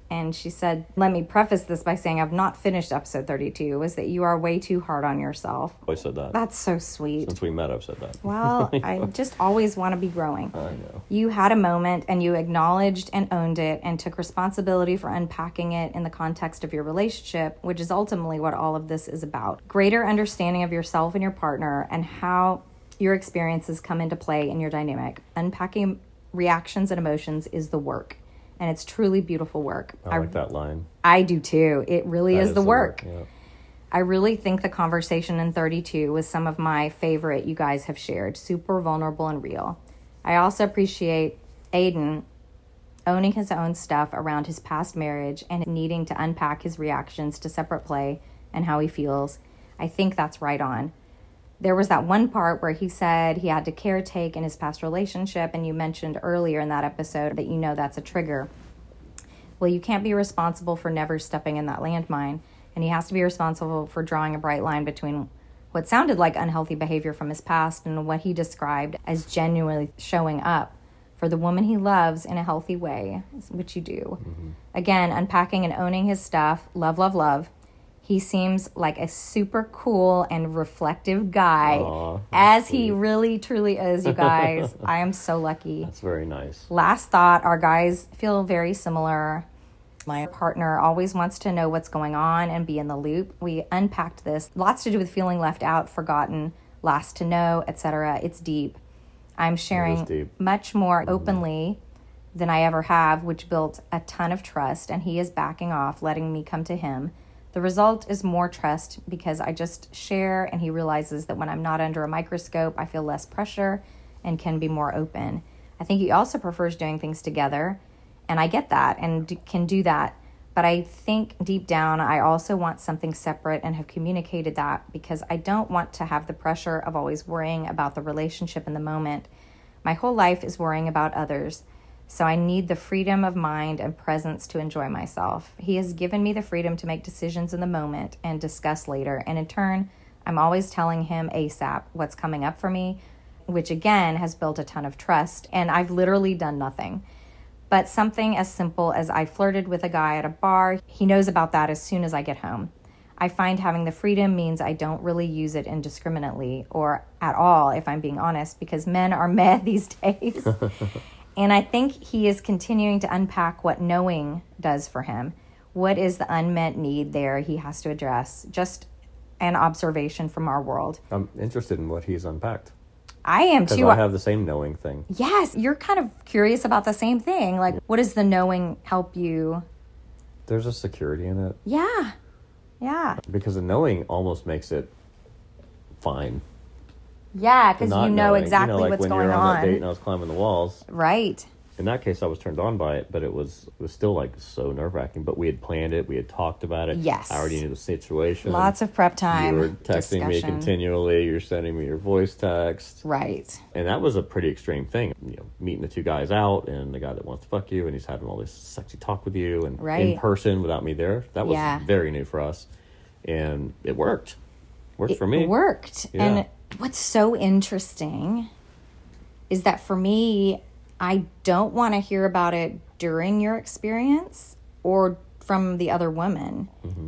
and she said, let me preface this by saying I've not finished episode 32, was that you are way too hard on yourself. I said that. That's so sweet. Since we met, I've said that. Well, I just always want to be growing. I know. You had a moment and you acknowledged and owned it and took responsibility for unpacking it in the context of your relationship, which is ultimately what all of this is about. Greater understanding of yourself and your partner and how your experiences come into play in your dynamic. Unpacking reactions and emotions is the work. And it's truly beautiful work. I like that line. I do too. It really is the work. Yeah. I really think the conversation in 32 was some of my favorite you guys have shared. Super vulnerable and real. I also appreciate Aiden owning his own stuff around his past marriage and needing to unpack his reactions to separate play and how he feels. I think that's right on. There was that one part where he said he had to caretake in his past relationship, and you mentioned earlier in that episode that you know that's a trigger. Well, you can't be responsible for never stepping in that landmine, and he has to be responsible for drawing a bright line between what sounded like unhealthy behavior from his past and what he described as genuinely showing up for the woman he loves in a healthy way, which you do. Mm-hmm. Again, unpacking and owning his stuff, love, love, love. He seems like a super cool and reflective guy, as sweet. He really, truly is, you guys. I am so lucky. That's very nice. Last thought, our guys feel very similar. My partner always wants to know what's going on and be in the loop. We unpacked this. Lots to do with feeling left out, forgotten, last to know, etc. It's deep. I'm sharing much more openly than I ever have, which built a ton of trust, and he is backing off, letting me come to him. The result is more trust because I just share, and he realizes that when I'm not under a microscope, I feel less pressure and can be more open. I think he also prefers doing things together, and I get that and can do that. But I think deep down, I also want something separate and have communicated that because I don't want to have the pressure of always worrying about the relationship in the moment. My whole life is worrying about others. So I need the freedom of mind and presence to enjoy myself. He has given me the freedom to make decisions in the moment and discuss later. And in turn, I'm always telling him ASAP what's coming up for me, which again has built a ton of trust. And I've literally done nothing. But something as simple as I flirted with a guy at a bar, he knows about that as soon as I get home. I find having the freedom means I don't really use it indiscriminately or at all, if I'm being honest, because men are meh these days. And I think he is continuing to unpack what knowing does for him. What is the unmet need there he has to address? Just an observation from our world. I'm interested in what he's unpacked. I am too. Because I have the same knowing thing. Yes, you're kind of curious about the same thing. Like, what does the knowing help you? There's a security in it. Yeah. Yeah. Because the knowing almost makes it fine. Yeah, because you know exactly like what's when going you're on. That date and I was climbing the walls. Right. In that case, I was turned on by it, but it was still like so nerve-wracking. But we had planned it. We had talked about it. Yes. I already knew the situation. Lots of prep time. You were texting me continually. You're sending me your voice text. Right. And that was a pretty extreme thing. Meeting the two guys out and the guy that wants to fuck you and he's having all this sexy talk with you and in person without me there. That was very new for us. And it worked. Worked for me. It worked. Yeah. And what's so interesting is that for me, I don't want to hear about it during your experience or from the other woman.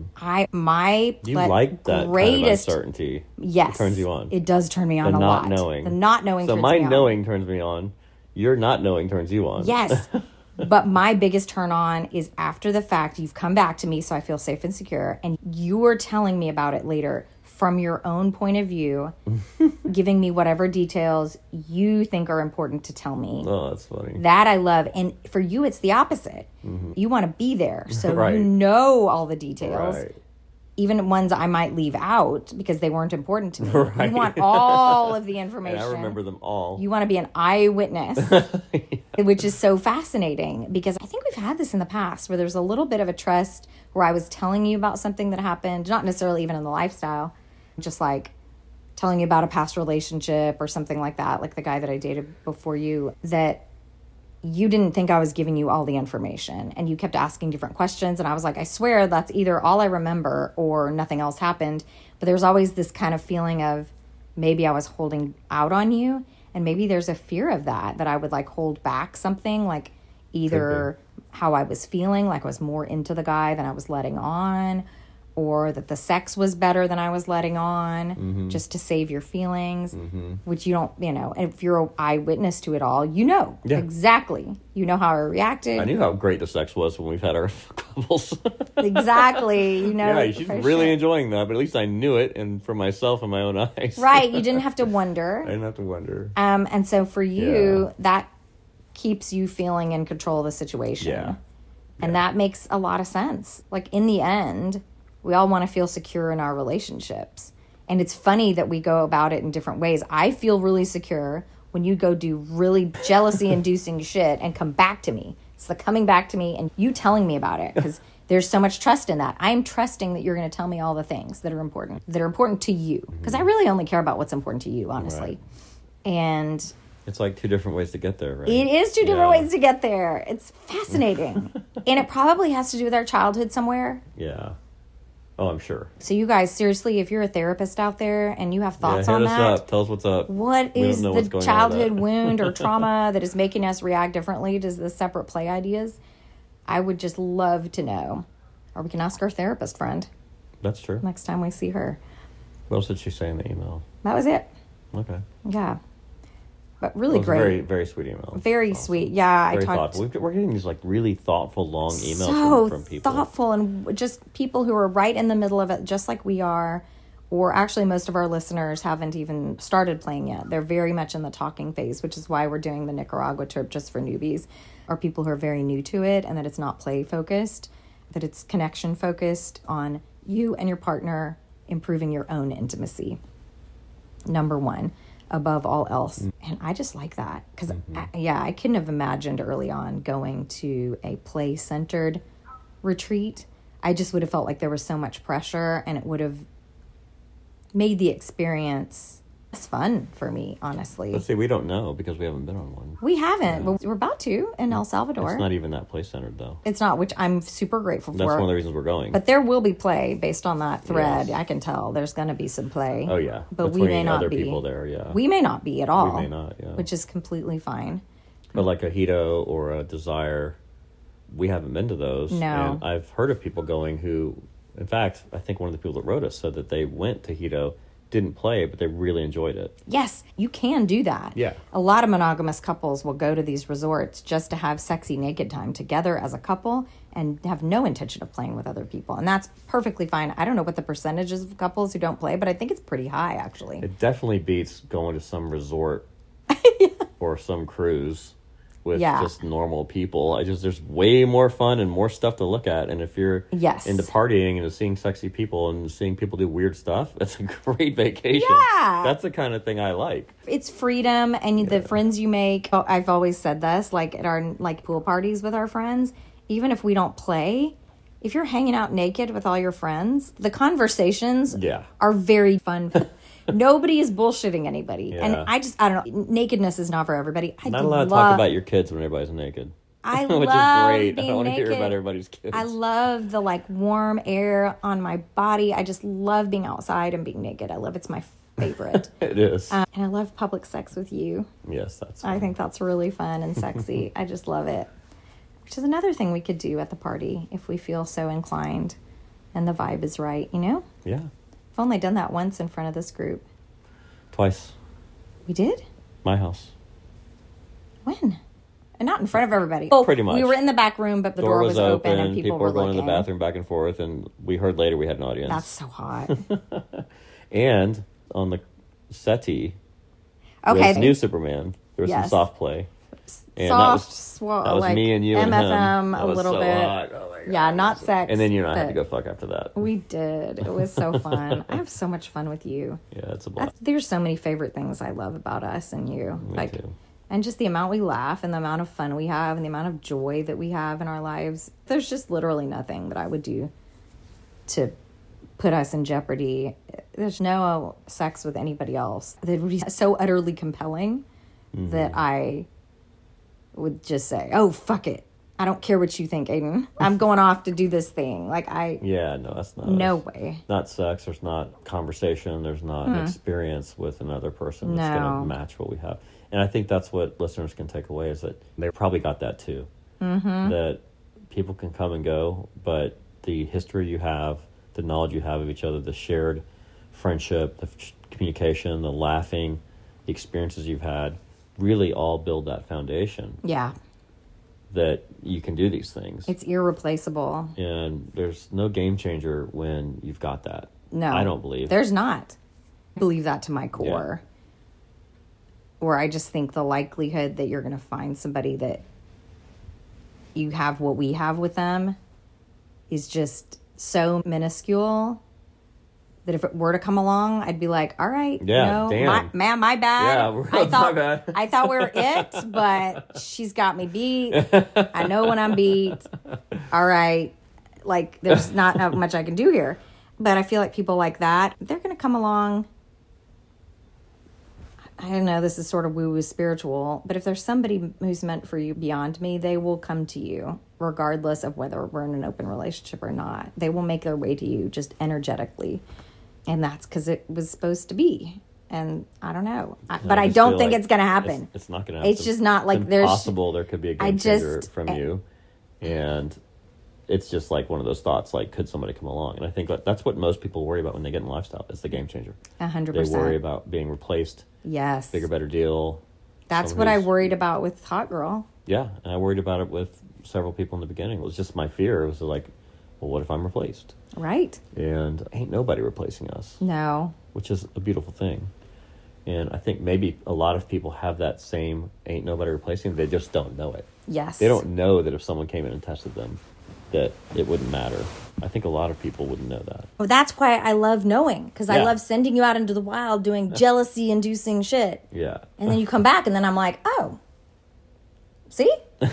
Mm-hmm. You like that kind of uncertainty. Yes. It turns you on. It does turn me on a lot. Knowing. The not knowing turns me on. So my knowing turns me on. Your not knowing turns you on. Yes. But my biggest turn on is after the fact, you've come back to me so I feel safe and secure, and you are telling me about it later from your own point of view, giving me whatever details you think are important to tell me. Oh, that's funny. That I love. And for you, it's the opposite. Mm-hmm. You want to be there. So right. You know all the details. Right. Even ones I might leave out because they weren't important to me. Right. You want all of the information. And I remember them all. You want to be an eyewitness, which is so fascinating because I think we've had this in the past where there's a little bit of a trust where I was telling you about something that happened, not necessarily even in the lifestyle, just like telling you about a past relationship or something like that, like the guy that I dated before you, that you didn't think I was giving you all the information and you kept asking different questions. And I was like, I swear that's either all I remember or nothing else happened. But there's always this kind of feeling of maybe I was holding out on you. And maybe there's a fear of that I would like hold back something, like either how I was feeling, like I was more into the guy than I was letting on, or that the sex was better than I was letting on, just to save your feelings, which you don't, if you're an eyewitness to it all, exactly. You know how I reacted. I knew how great the sex was when we've had our couples. Exactly. Yeah, she's really enjoying that, but at least I knew it, and for myself in my own eyes. Right, you didn't have to wonder. I didn't have to wonder. And so for you, that keeps you feeling in control of the situation. Yeah. And that makes a lot of sense. Like, in the end, we all want to feel secure in our relationships. And it's funny that we go about it in different ways. I feel really secure when you go do really jealousy-inducing shit and come back to me. It's the coming back to me and you telling me about it, because there's so much trust in that. I'm trusting that you're going to tell me all the things that are important to you. Because I really only care about what's important to you, honestly. Right. And it's like two different ways to get there, right? It is two different ways to get there. It's fascinating. And it probably has to do with our childhood somewhere. Yeah. Oh, I'm sure. So you guys, seriously, if you're a therapist out there and you have thoughts on that. Hit us up. Tell us what's up. What is the childhood wound or trauma that is making us react differently to the separate play ideas? I would just love to know. Or we can ask our therapist friend. That's true. Next time we see her. What else did she say in the email? That was it. Okay. Yeah. But really great. Very, very sweet email. Very awesome. Sweet. Yeah. Very thoughtful. We're getting these like really thoughtful, long emails from people. Thoughtful, and just people who are right in the middle of it, just like we are. Or actually, most of our listeners haven't even started playing yet. They're very much in the talking phase, which is why we're doing the Nicaragua trip just for newbies, or people who are very new to it, and that it's not play focused, that it's connection focused on you and your partner improving your own intimacy. Number one. Above all else. And I just like that because I couldn't have imagined early on going to a play-centered retreat. I just would have felt like there was so much pressure, and it would have made the experience less fun for me, honestly. Let's see, we don't know because we haven't been on one. We haven't, but we're about to in El Salvador. It's not even that play-centered, though. It's not, which I'm super grateful for. That's one of the reasons we're going. But there will be play based on that thread. Yes. I can tell there's going to be some play. Oh, yeah. But we may not other be. People there, yeah. We may not be at all. We may not, yeah. Which is completely fine. But like a Hito or a Desire, we haven't been to those. No. And I've heard of people going who, in fact, I think one of the people that wrote us said that they went to Hito, didn't play, but they really enjoyed it. Yes, you can do that. Yeah. A lot of monogamous couples will go to these resorts just to have sexy naked time together as a couple and have no intention of playing with other people. And that's perfectly fine. I don't know what the percentage is of couples who don't play, but I think it's pretty high, actually. It definitely beats going to some resort or some cruise with just normal people. There's way more fun and more stuff to look at. And if you're into partying and seeing sexy people and seeing people do weird stuff, that's a great vacation. Yeah. That's the kind of thing I like. It's freedom and the friends you make. I've always said this, like at our pool parties with our friends, even if we don't play, if you're hanging out naked with all your friends, the conversations are very fun. Nobody is bullshitting anybody. Yeah. And I don't know. Nakedness is not for everybody. Not allowed to talk about your kids when everybody's naked. I which love is great. Being I don't want to naked. hear about everybody's kids. I love the warm air on my body. I just love being outside and being naked. It's my favorite. It is. And I love public sex with you. Yes, that's fun. I think that's really fun and sexy. I just love it. Which is another thing we could do at the party if we feel so inclined and the vibe is right, Yeah. I've only done that once in front of this group. Twice. We did? My house. When? And not in front of everybody. Pretty much. We were in the back room, but the door was open and people were going looking. to the bathroom back and forth, and we heard later we had an audience. That's so hot. And on the settee was New Superman. There was some soft play. And that was me and you MFM and him. That a was little so bit. Hot. Oh my God. Yeah, not sex. And then you and I had to go fuck after that. We did. It was so fun. I have so much fun with you. Yeah, it's a blast. There's so many favorite things I love about us and you. Me too. And just the amount we laugh and the amount of fun we have and the amount of joy that we have in our lives. There's just literally nothing that I would do to put us in jeopardy. There's no sex with anybody else that would be so utterly compelling that I would just say, oh, fuck it. I don't care what you think, Aiden. I'm going off to do this thing. Yeah, no, that's not. No way. Not sex. There's not conversation. There's not experience with another person that's going to match what we have. And I think that's what listeners can take away is that they probably got that too. Mm-hmm. That people can come and go, but the history you have, the knowledge you have of each other, the shared friendship, the communication, the laughing, the experiences you've had, really all build that foundation. Yeah. That you can do these things. It's irreplaceable. And there's no game changer when you've got that. No. I don't believe. There's not. I believe that to my core. Yeah. Where I just think the likelihood that you're going to find somebody that you have what we have with them is just so minuscule that if it were to come along, I'd be like, all right, my bad. Yeah, my bad. I thought we were it, but she's got me beat. I know when I'm beat. All right. Like, there's not much I can do here. But I feel like people like that, they're going to come along. I don't know, this is sort of woo-woo spiritual, but if there's somebody who's meant for you beyond me, they will come to you, regardless of whether we're in an open relationship or not. They will make their way to you just energetically. And that's because it was supposed to be. And I don't know. But I don't think it's going to happen. It's not going to happen. It's just not like there's... possible there could be a game changer from you. And it's just like one of those thoughts, like, could somebody come along? And I think that's what most people worry about when they get in lifestyle, is the game changer. 100%. They worry about being replaced. Yes. Bigger, better deal. That's what I worried about with Hot Girl. Yeah, and I worried about it with several people in the beginning. It was just my fear. It was like, well, what if I'm replaced? Right. And ain't nobody replacing us. No. Which is a beautiful thing. And I think maybe a lot of people have that same ain't nobody replacing. They just don't know it. Yes. They don't know that if someone came in and tested them, that it wouldn't matter. I think a lot of people wouldn't know that. Well, that's why I love knowing, because I love sending you out into the wild doing jealousy-inducing shit. Yeah. And then you come back, and then I'm like, oh, see?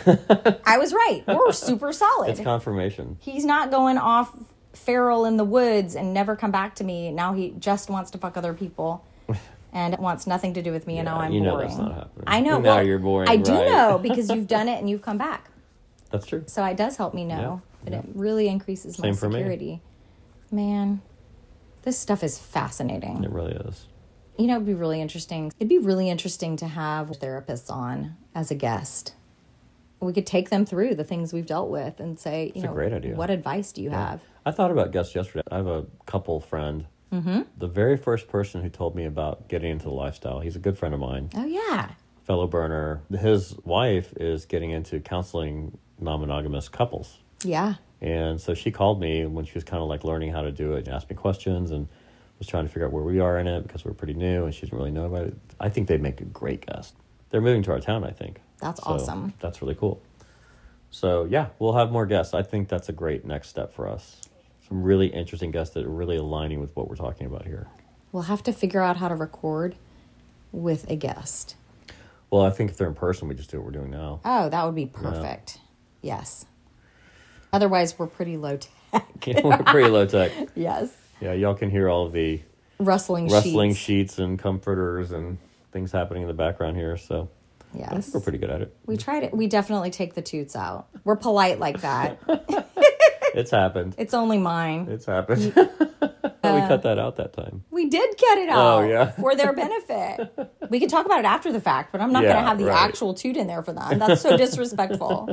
I was right. We're super solid. It's confirmation. He's not going off feral in the woods and never come back to me. Now he just wants to fuck other people and wants nothing to do with me, and now I'm boring. You know that's not happening. I know. Now you're boring, I do know, because you've done it and you've come back. That's true. So it does help me know. But it really increases my security. Man, this stuff is fascinating. It really is. You know, it'd be really interesting. It'd be really interesting to have therapists on as a guest. We could take them through the things we've dealt with and say, you know, great idea. What advice do you have? I thought about guests yesterday. I have a couple friend. Mm-hmm. The very first person who told me about getting into the lifestyle, he's a good friend of mine. Oh, yeah. Fellow burner. His wife is getting into counseling non-monogamous couples. Yeah. And so she called me when she was kind of like learning how to do it and asked me questions and was trying to figure out where we are in it because we're pretty new and she didn't really know about it. I think they'd make a great guest. They're moving to our town, I think. That's awesome. That's really cool. So, yeah, we'll have more guests. I think that's a great next step for us. Some really interesting guests that are really aligning with what we're talking about here. We'll have to figure out how to record with a guest. Well, I think if they're in person, we just do what we're doing now. Oh, that would be perfect. Yeah. Yes. Otherwise, we're pretty low tech. We're pretty low tech. Yes. Yeah, y'all can hear all of the rustling sheets and comforters and things happening in the background here. So, yes, we're pretty good at it. We tried it. We definitely take the toots out. We're polite like that. It's happened. It's only mine. It's happened. We cut that out that time. We did cut it out. Oh, yeah. For their benefit. We can talk about it after the fact, but I'm not going to have the actual toot in there for them. That's so disrespectful.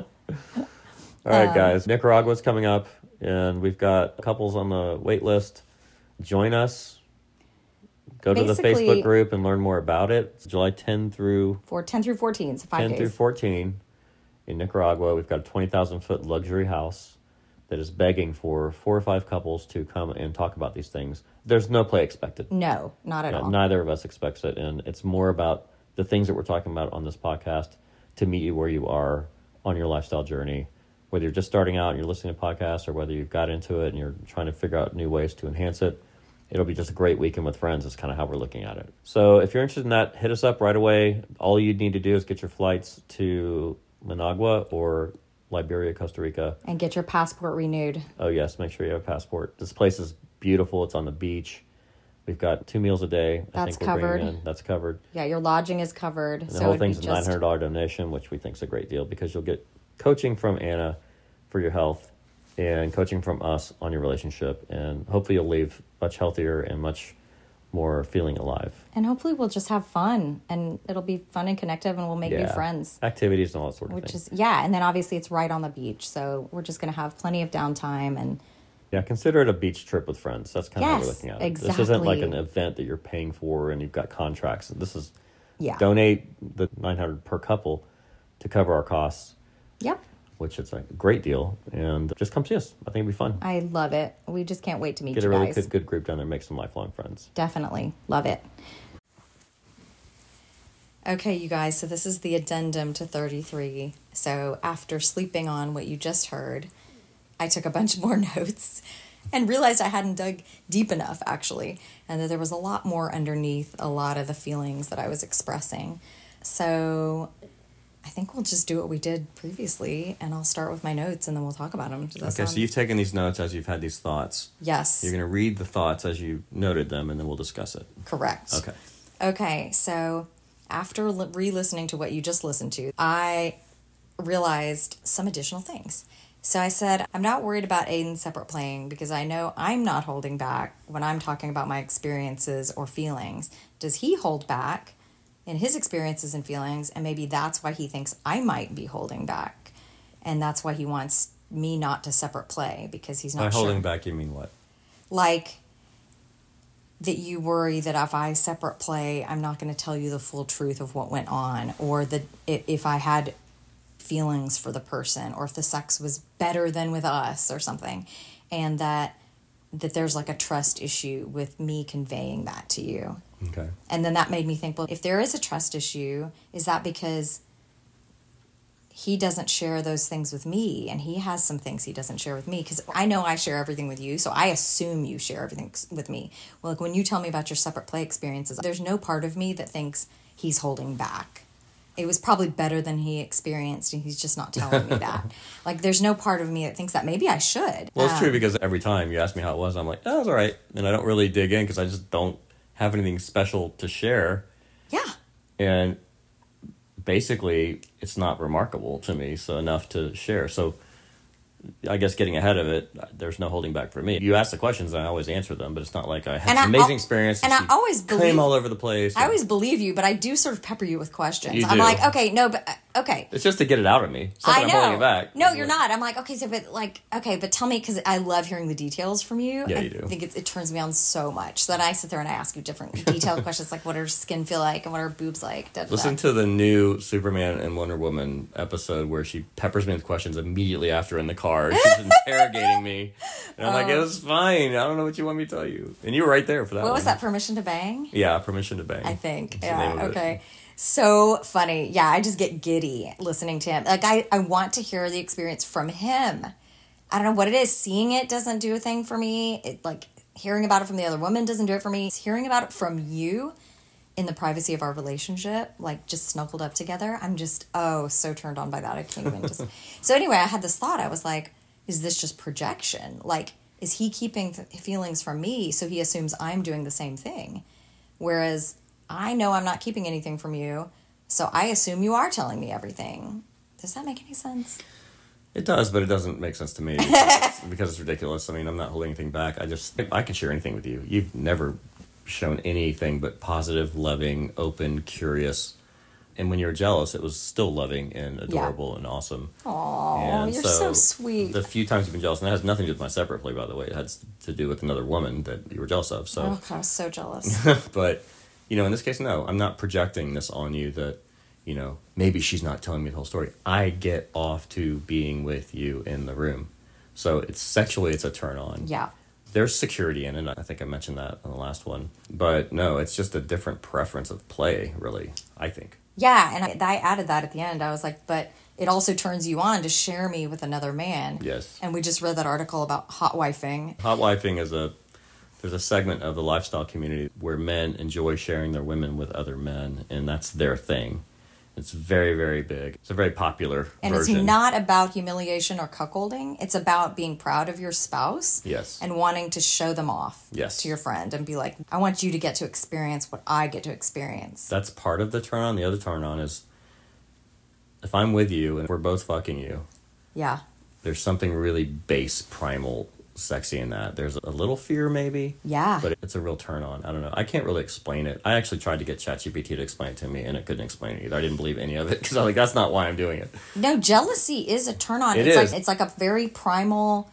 All right, guys. Nicaragua's coming up, and we've got couples on the wait list. Join us. Go to the Facebook group and learn more about it. It's July 10 through 14, so 5 days. 10 through 14 in Nicaragua. We've got a 20,000-foot luxury house that is begging for 4 or 5 couples to come and talk about these things. There's no play expected. No, not at all. Neither of us expects it, and it's more about the things that we're talking about on this podcast to meet you where you are on your lifestyle journey. Whether you're just starting out and you're listening to podcasts or whether you've got into it and you're trying to figure out new ways to enhance it, it'll be just a great weekend with friends is kind of how we're looking at it. So if you're interested in that, hit us up right away. All you need to do is get your flights to Managua or Liberia, Costa Rica. And get your passport renewed. Oh, yes. Make sure you have a passport. This place is beautiful. It's on the beach. We've got 2 meals a day. That's covered. That's covered. Yeah, your lodging is covered. And the whole thing's a $900 donation, which we think is a great deal because you'll get coaching from Anna for your health and coaching from us on your relationship. And hopefully you'll leave much healthier and much more feeling alive. And hopefully we'll just have fun, and it'll be fun and connective, and we'll make new friends. Activities and all that sort of thing. And then obviously it's right on the beach, so we're just going to have plenty of downtime. And yeah, consider it a beach trip with friends. That's kind of how we're looking at it. Exactly. This isn't like an event that you're paying for and you've got contracts. This is donate the $900 per couple to cover our costs. Yep. Which is a great deal. And just come see us. I think it'll be fun. I love it. We just can't wait to meet you guys. Get a really good group down there, make some lifelong friends. Definitely. Love it. Okay, you guys, so this is the addendum to 33. So after sleeping on what you just heard, I took a bunch more notes and realized I hadn't dug deep enough, actually, and that there was a lot more underneath a lot of the feelings that I was expressing. So I think we'll just do what we did previously, and I'll start with my notes, and then we'll talk about them. Okay, so you've taken these notes as you've had these thoughts. Yes. You're going to read the thoughts as you noted them, and then we'll discuss it. Correct. Okay. Okay, so after re-listening to what you just listened to, I realized some additional things. So I said, I'm not worried about Aiden's separate playing because I know I'm not holding back when I'm talking about my experiences or feelings. Does he hold back in his experiences and feelings? And maybe that's why he thinks I might be holding back. And that's why he wants me not to separate play because he's not By sure. holding back, you mean what? Like that you worry that if I separate play, I'm not going to tell you the full truth of what went on, or that if I had feelings for the person, or if the sex was better than with us or something, and that there's like a trust issue with me conveying that to you. Okay. And then that made me think, well, if there is a trust issue, is that because he doesn't share those things with me, and he has some things he doesn't share with me? Because I know I share everything with you, so I assume you share everything with me. Well, like when you tell me about your separate play experiences, there's no part of me that thinks he's holding back. It was probably better than he experienced, and he's just not telling me that. Like, there's no part of me that thinks that maybe I should. Well, it's true, because every time you ask me how it was, I'm like, oh, it was all right. And I don't really dig in because I just don't have anything special to share. Yeah. And basically, it's not remarkable to me, so enough to share. So I guess getting ahead of it, there's no holding back for me. You ask the questions, and I always answer them, but it's not like I had an amazing experience. And I always claim all over the place. I always believe you, but I do sort of pepper you with questions. You I'm do. like, okay, no, but okay. It's just to get it out of me. It's not I that know. I'm holding it back. No, you're not. I'm like, okay, so but like, okay, but tell me, because I love hearing the details from you. Yeah, I you do. think it turns me on so much so that I sit there and I ask you different detailed questions, like what does skin feel like and what are boobs like. Da, da, da. Listen to the new Superman and Wonder Woman episode where she peppers me with questions immediately after in the car. She's interrogating me. And I'm like, it was fine. I don't know what you want me to tell you. And you were right there for that What was one. that, Permission to Bang? Yeah, Permission to Bang. I think. That's the name Yeah, of it. okay. So funny. Yeah, I just get giddy listening to him. Like, I want to hear the experience from him. I don't know what it is. Seeing it doesn't do a thing for me. Like, hearing about it from the other woman doesn't do it for me. Hearing about it from you in the privacy of our relationship, like just snuggled up together, I'm just, so turned on by that. I can't even just... So anyway, I had this thought. I was like, is this just projection? Like, is he keeping feelings from me so he assumes I'm doing the same thing? Whereas I know I'm not keeping anything from you, so I assume you are telling me everything. Does that make any sense? It does, but it doesn't make sense to me because it's ridiculous. I mean, I'm not holding anything back. I can share anything with you. You've never shown anything but positive, loving, open, curious. And when you were jealous, it was still loving and adorable and awesome. Aw, you're so sweet. The few times you've been jealous, and that has nothing to do with my separate play, by the way. It had to do with another woman that you were jealous of. So, Oh, God, I was so jealous. But, in this case, no. I'm not projecting this on you that, maybe she's not telling me the whole story. I get off to being with you in the room. So it's a turn on. Yeah. There's security in it. I think I mentioned that on the last one. But no, it's just a different preference of play, really, I think. Yeah, and I added that at the end. I was like, but it also turns you on to share me with another man. Yes. And we just read that article about hot wifing. Hot wifing is there's a segment of the lifestyle community where men enjoy sharing their women with other men, and that's their thing. It's very, very big. It's a very popular And version. it's not about humiliation or cuckolding. It's about being proud of your spouse. Yes. And wanting to show them off Yes. to your friend and be like, I want you to get to experience what I get to experience. That's part of the turn on. The other turn on is if I'm with you and we're both fucking you, Yeah. there's something really base, primal sexy in that. There's a little fear maybe. Yeah. But it's a real turn on. I don't know. I can't really explain it. I actually tried to get ChatGPT to explain it to me, and it couldn't explain it either. I didn't believe any of it because I was like, that's not why I'm doing it. No, jealousy is a turn on. It's like a very primal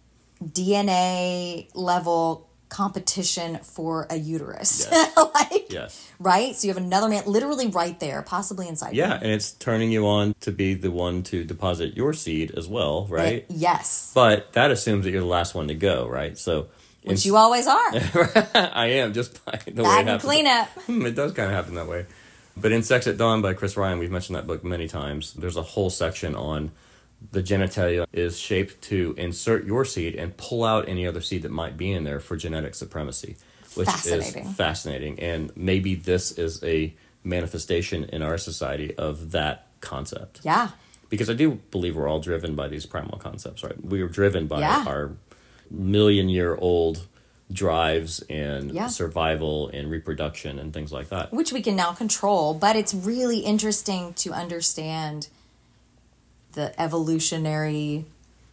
DNA level competition for a uterus. Yes. Yes. Right? So you have another man literally right there, possibly inside you. Yeah, and it's turning you on to be the one to deposit your seed as well, right? Yes. But that assumes that you're the last one to go, right? So, which you always are. I am, just by the way Bag it and happens. clean up. It does kind of happen that way. But in Sex at Dawn by Chris Ryan, we've mentioned that book many times. There's a whole section on the genitalia is shaped to insert your seed and pull out any other seed that might be in there for genetic supremacy, which is fascinating. And maybe this is a manifestation in our society of that concept. Yeah. Because I do believe we're all driven by these primal concepts, right? We were driven by our million-year-old drives and survival and reproduction and things like that. Which we can now control, but it's really interesting to understand the evolutionary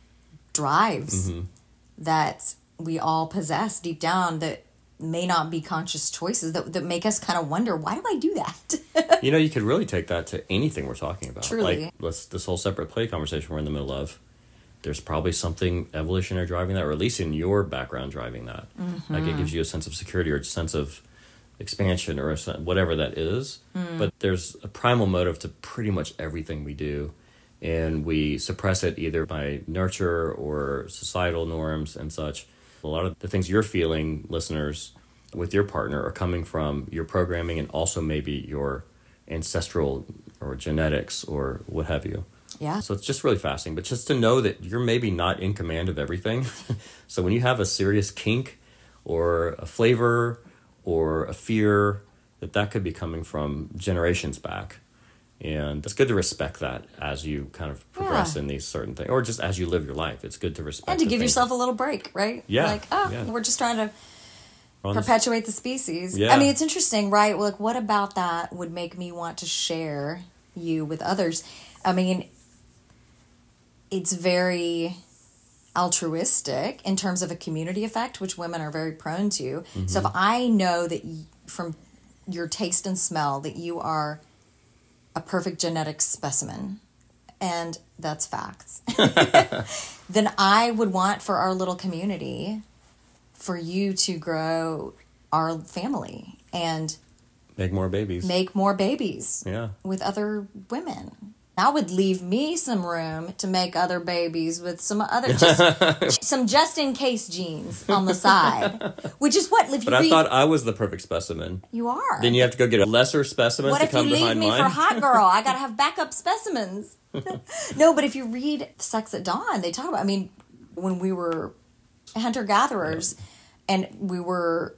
drives that we all possess deep down that may not be conscious choices that make us kind of wonder, why do I do that? You could really take that to anything we're talking about. Truly. Like, this whole separate play conversation we're in the middle of, there's probably something evolutionary driving that, or at least in your background driving that. Like, it gives you a sense of security or a sense of expansion or whatever that is. But there's a primal motive to pretty much everything we do. And we suppress it either by nurture or societal norms and such. A lot of the things you're feeling, listeners, with your partner are coming from your programming and also maybe your ancestral or genetics or what have you. Yeah. So it's just really fascinating. But just to know that you're maybe not in command of everything. So when you have a serious kink or a flavor or a fear, that could be coming from generations back. And it's good to respect that as you kind of progress in these certain things, or just as you live your life. It's good to respect and to give yourself a little break, right? Yeah. Like, we're just trying to perpetuate the species. Yeah. I mean, it's interesting, right? Like, what about that would make me want to share you with others? I mean, it's very altruistic in terms of a community effect, which women are very prone to. So if I know that from your taste and smell that you are a perfect genetic specimen, and that's facts, then I would want for our little community for you to grow our family and make more babies. Yeah. With other women. That would leave me some room to make other babies with some other, some just in case genes on the side, which is what. If you I thought I was the perfect specimen. You are. Then you have to go get a lesser specimen to come behind mine. What if you leave me for hot girl? I got to have backup specimens. No, but if you read Sex at Dawn, they talk about, I mean, when we were hunter-gatherers and we were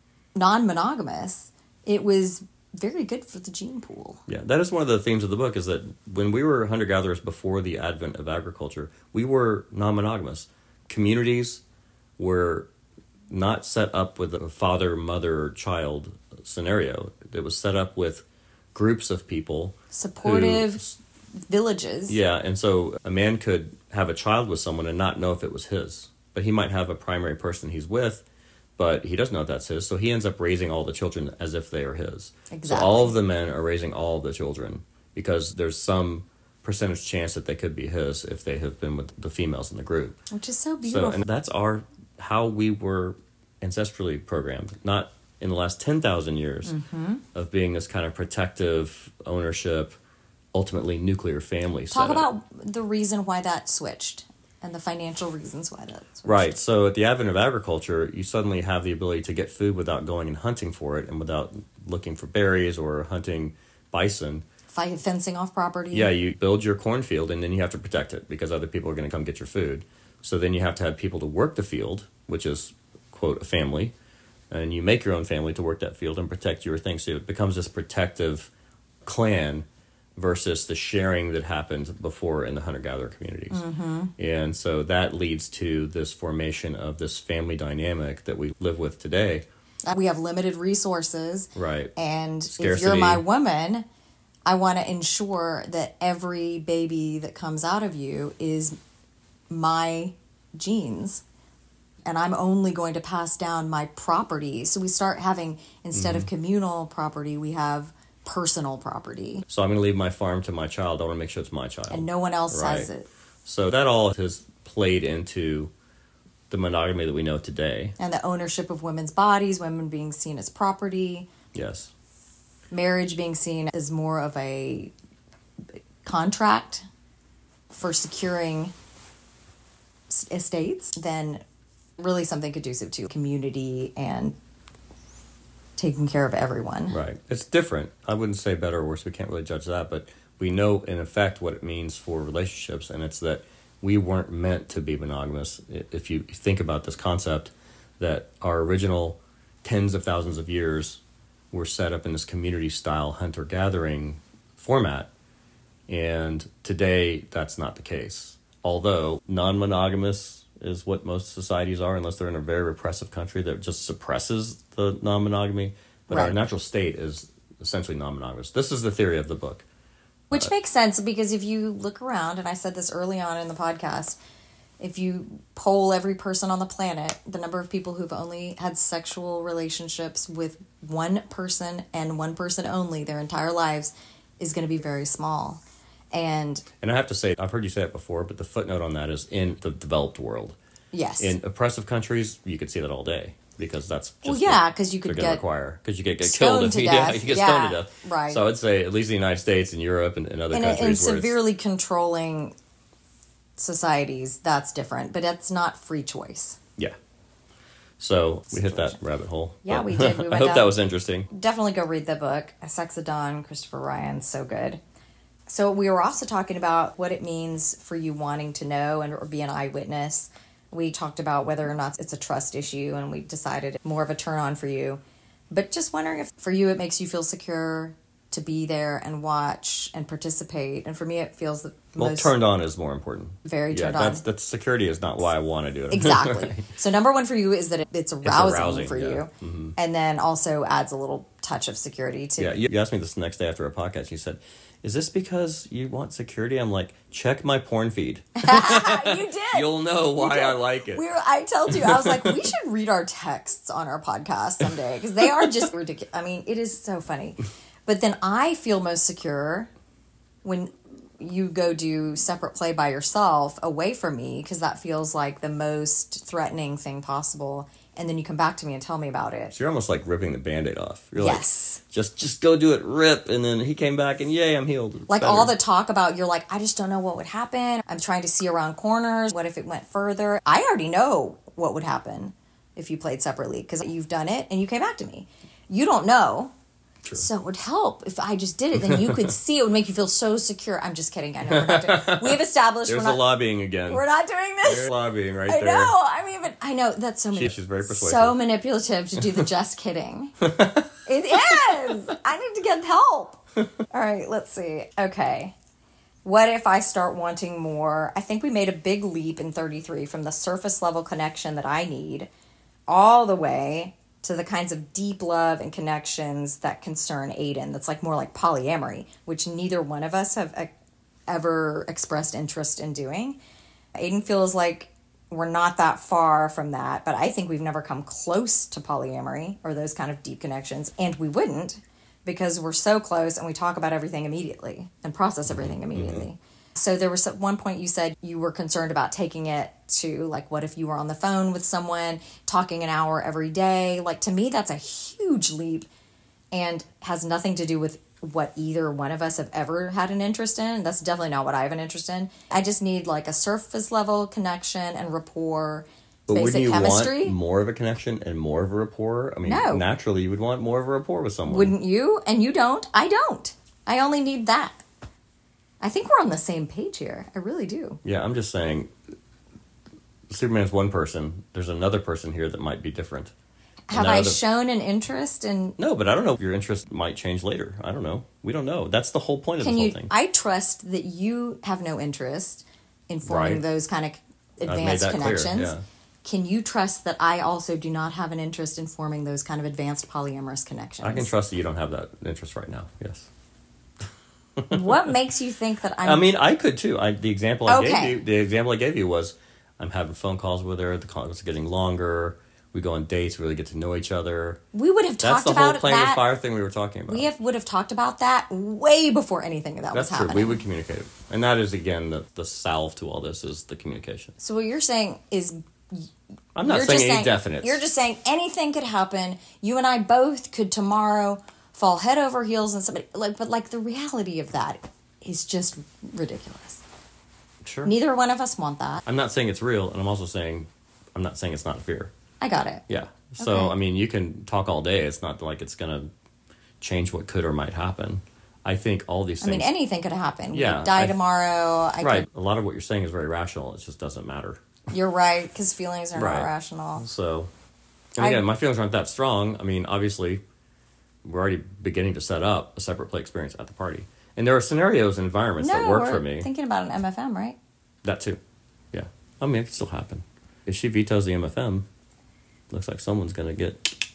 non-monogamous, it was very good for the gene pool. Yeah, that is one of the themes of the book, is that when we were hunter-gatherers before the advent of agriculture, we were non-monogamous. Communities were not set up with a father, mother, child scenario. It was set up with groups of people. Supportive villages. Yeah, and so a man could have a child with someone and not know if it was his. But he might have a primary person he's with, but he doesn't know if that's his, so he ends up raising all the children as if they are his. Exactly. So all of the men are raising all of the children because there's some percentage chance that they could be his if they have been with the females in the group. Which is so beautiful. So, and that's how we were ancestrally programmed, not in the last 10,000 years of being this kind of protective ownership, ultimately nuclear family Talk setup. about the reason why that switched. And the financial reasons why that's right. So at the advent of agriculture, you suddenly have the ability to get food without going and hunting for it and without looking for berries or hunting bison. Fencing off property. Yeah, you build your cornfield and then you have to protect it because other people are going to come get your food. So then you have to have people to work the field, which is, quote, a family. And you make your own family to work that field and protect your things. So it becomes this protective clan versus the sharing that happened before in the hunter-gatherer communities. And so that leads to this formation of this family dynamic that we live with today. We have limited resources. Right. And Scarcity. If you're my woman, I want to ensure that every baby that comes out of you is my genes and I'm only going to pass down my property. So we start having, instead of communal property, we have personal property. So I'm going to leave my farm to my child. I want to make sure it's my child. And no one else has it. So that all has played into the monogamy that we know today. And the ownership of women's bodies, women being seen as property. Yes. Marriage being seen as more of a contract for securing estates than really something conducive to community and taking care of everyone. Right. It's different. I wouldn't say better or worse. We can't really judge that. But we know, in effect, what it means for relationships. And it's that we weren't meant to be monogamous. If you think about this concept, that our original tens of thousands of years were set up in this community-style hunter-gathering format. And today, that's not the case. Although non-monogamous is what most societies are, unless they're in a very repressive country that just suppresses the non-monogamy. But our natural state is essentially non-monogamous. This is the theory of the book. Which makes sense, because if you look around, and I said this early on in the podcast, if you poll every person on the planet, the number of people who've only had sexual relationships with one person and one person only their entire lives is going to be very small. And I have to say, I've heard you say it before, but the footnote on that is in the developed world. Yes. In oppressive countries, you could see that all day, because that's just because you could get require, because you get killed stoned if to you death. get stoned to death. Right. So I would say at least in the United States and Europe and other countries in where severely controlling societies, that's different, but it's not free choice. Yeah. So we hit that rabbit hole. Yeah, we did. We went I hope down. that was interesting. Definitely go read the book, Sex at Dawn, Christopher Ryan, so good. So we were also talking about what it means for you wanting to know or be an eyewitness. We talked about whether or not it's a trust issue, and we decided more of a turn on for you. But just wondering if for you it makes you feel secure to be there and watch and participate. And for me, it feels the most... turned on is more important. Very turned on. That security is not why I want to do it. Exactly. So number one for you is that it's arousing for yeah. you. Mm-hmm. And then also adds a little touch of security too. Yeah, you asked me this the next day after a podcast. You said, is this because you want security? I'm like, check my porn feed. You did. You'll know why I like it. I told you, I was like, we should read our texts on our podcast someday, because they are just ridiculous. I mean, it is so funny. But then I feel most secure when you go do separate play by yourself away from me, because that feels like the most threatening thing possible. And then you come back to me and tell me about it. So you're almost like ripping the Band-Aid off. You're yes. like, just go do it, rip. And then he came back and yay, I'm healed. It's like better. all the talk about, you're like, I just don't know what would happen. I'm trying to see around corners. What if it went further? I already know what would happen if you played separately, because you've done it and you came back to me. You don't know. True. So it would help if I just did it. Then you could see. It would make you feel so secure. I'm just kidding. I know we're not doing. We've established There's we're not lobbying again. We're not doing this. There's lobbying right I there. know. I mean, but I know that's so. She's very persuasive. So manipulative to do the just kidding. It is. I need to get help. All right. Let's see. Okay. What if I start wanting more? I think we made a big leap in 33 from the surface level connection that I need all the way to the kinds of deep love and connections that concern Aiden. That's like more like polyamory, which neither one of us have ever expressed interest in doing. Aiden feels like we're not that far from that, but I think we've never come close to polyamory or those kind of deep connections, and we wouldn't, because we're so close and we talk about everything immediately and process everything immediately. Mm-hmm. So there was at one point you said you were concerned about taking it to, like, what if you were on the phone with someone talking an hour every day? Like, to me, that's a huge leap and has nothing to do with what either one of us have ever had an interest in. That's definitely not what I have an interest in. I just need like a surface level connection and rapport, but basic chemistry. Want more of a connection and more of a rapport? I mean, no. Naturally you would want more of a rapport with someone. Wouldn't you? And you don't. I don't. I only need that. I think we're on the same page here. I really do. Yeah, I'm just saying, Superman's one person. There's another person here that might be different. Have I shown an interest in... No, but I don't know if your interest might change later. I don't know. We don't know. That's the whole point of this whole thing. I trust that you have no interest in forming those kind of advanced connections. Clear, yeah. Can you trust that I also do not have an interest in forming those kind of advanced polyamorous connections? I can trust that you don't have that interest right now, yes. What makes you think that I'm... I mean, I could too. The example I gave you was, I'm having phone calls with her. The calls are getting longer. We go on dates, really get to know each other. We would have talked about that. That's the whole playing with fire thing we were talking about. Would have talked about that way before anything of that was happening. That's true. We would communicate. And that is, again, the salve to all this is the communication. So what you're saying is... I'm not saying any definites. You're just saying anything could happen. You and I both could tomorrow fall head over heels and somebody... But the reality of that is just ridiculous. Sure. Neither one of us want that. I'm not saying it's real, and I'm also saying... I'm not saying it's not fear. I got it. Yeah. So, okay. I mean, you can talk all day. It's not like it's going to change what could or might happen. I think all these things... I mean, anything could happen. Yeah. We could die tomorrow. Right. A lot of what you're saying is very rational. It just doesn't matter. You're right, because feelings are not rational. So, and again, my feelings aren't that strong. I mean, obviously, we're already beginning to set up a separate play experience at the party. And there are scenarios and environments that work for me. Thinking about an MFM, right? That too. Yeah. I mean, it could still happen. If she vetoes the MFM... Looks like someone's going to get...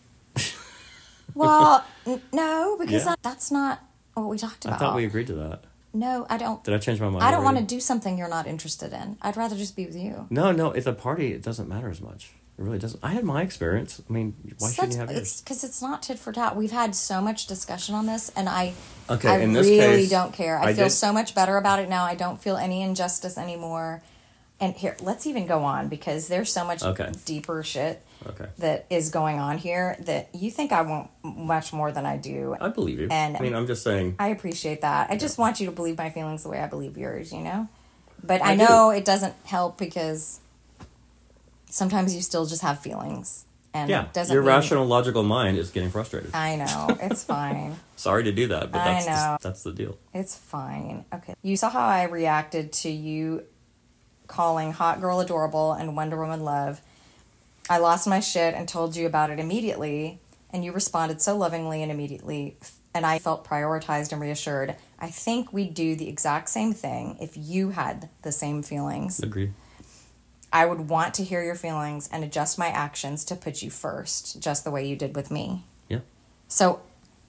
Well, no, because that's not what we talked about. I thought we agreed to that. No, I don't. Did I change my mind? I don't want to do something you're not interested in. I'd rather just be with you. No, at the party, it doesn't matter as much. It really doesn't. I had my experience. I mean, why shouldn't you have yours? Because it's not tit for tat. We've had so much discussion on this, and I in this really case, don't care. I feel so much better about it now. I don't feel any injustice anymore. And here, let's even go on, because there's so much deeper shit that is going on here that you think I want much more than I do. I believe you. And I mean, I'm just saying. I appreciate that. I just want you to believe my feelings the way I believe yours, you know? But I know it doesn't help, because sometimes you still just have feelings. And it doesn't your rational, logical mind is getting frustrated. I know. It's fine. Sorry to do that, but that's the deal. It's fine. Okay. You saw how I reacted to you calling Hot Girl adorable and Wonder Woman love. I lost my shit and told you about it immediately, and you responded so lovingly and immediately, and I felt prioritized and reassured. I think we'd do the exact same thing if you had the same feelings. Agreed. I would want to hear your feelings and adjust my actions to put you first, just the way you did with me. Yeah. So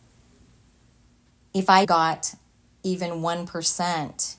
if I got even 1%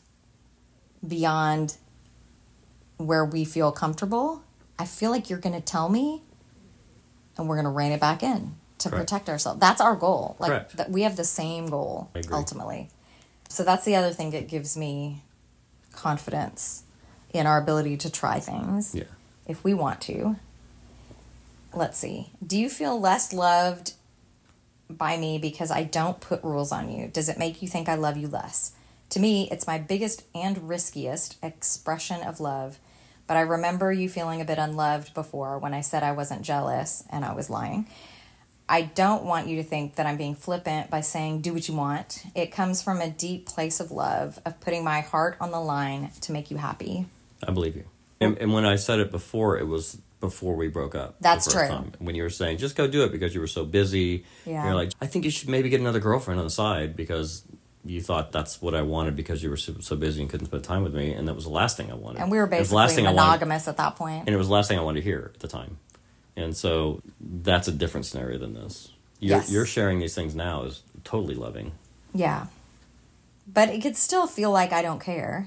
beyond where we feel comfortable, I feel like you're going to tell me, and we're going to rein it back in to protect ourselves. That's our goal. That we have the same goal ultimately. So that's the other thing that gives me confidence in our ability to try things. Yeah. If we want to. Let's see. Do you feel less loved by me because I don't put rules on you? Does it make you think I love you less? To me, it's my biggest and riskiest expression of love. But I remember you feeling a bit unloved before when I said I wasn't jealous, and I was lying. I don't want you to think that I'm being flippant by saying do what you want. It comes from a deep place of love, of putting my heart on the line to make you happy. I believe you. And when I said it before, it was before we broke up. That's true. Time. When you were saying, just go do it because you were so busy. Yeah. You're like, I think you should maybe get another girlfriend on the side because you thought that's what I wanted because you were so busy and couldn't spend time with me. And that was the last thing I wanted. And we were basically monogamous at that point. And it was the last thing I wanted to hear at the time. And so that's a different scenario than this. You're sharing these things now is totally loving. Yeah. But it could still feel like I don't care.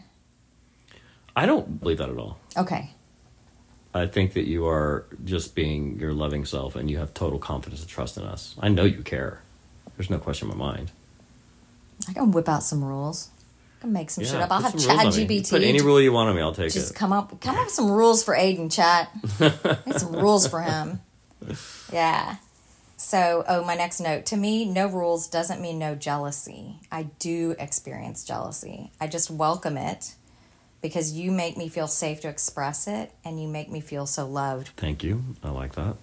I don't believe that at all. Okay. I think that you are just being your loving self and you have total confidence and trust in us. I know you care. There's no question in my mind. I can whip out some rules. I can make some shit up. I'll have ChatGPT. Put any rule you want on me, I'll take it. Just come up with some rules for Aiden, chat. Make some rules for him. Yeah. So, my next note. To me, no rules doesn't mean no jealousy. I do experience jealousy. I just welcome it because you make me feel safe to express it and you make me feel so loved. Thank you. I like that.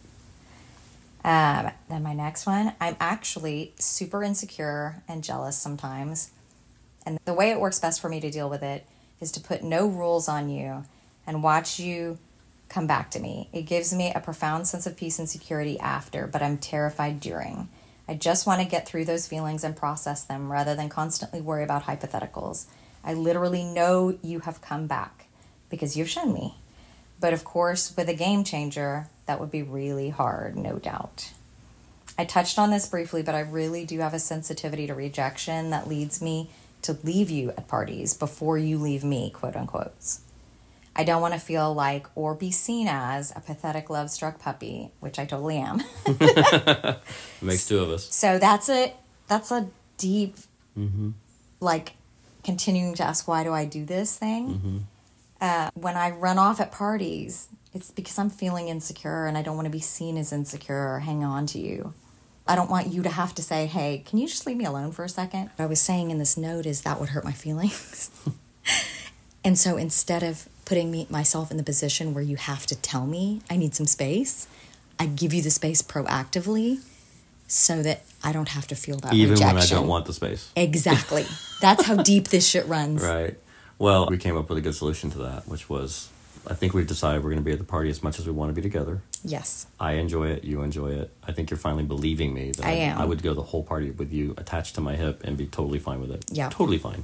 Then my next one. I'm actually super insecure and jealous sometimes. And the way it works best for me to deal with it is to put no rules on you and watch you come back to me. It gives me a profound sense of peace and security after, but I'm terrified during. I just want to get through those feelings and process them rather than constantly worry about hypotheticals. I literally know you have come back because you've shown me. But of course, with a game changer, that would be really hard, no doubt. I touched on this briefly, but I really do have a sensitivity to rejection that leads me to leave you at parties before you leave me, quote unquote. I don't want to feel like or be seen as a pathetic love-struck puppy, which I totally am. It makes two of us. So that's a deep, like, continuing to ask, why do I do this thing? When I run off at parties, it's because I'm feeling insecure and I don't want to be seen as insecure or hang on to you. I don't want you to have to say, hey, can you just leave me alone for a second? What I was saying in this note is that would hurt my feelings. And so instead of putting myself in the position where you have to tell me I need some space, I give you the space proactively so that I don't have to feel that Even rejection. when I don't want the space. Exactly. That's how deep this shit runs. Right. Well, we came up with a good solution to that, which was, I think we've decided we're going to be at the party as much as we want to be together. Yes. I enjoy it. You enjoy it. I think you're finally believing me that I am. I would go the whole party with you attached to my hip and be totally fine with it. Yeah. Totally fine.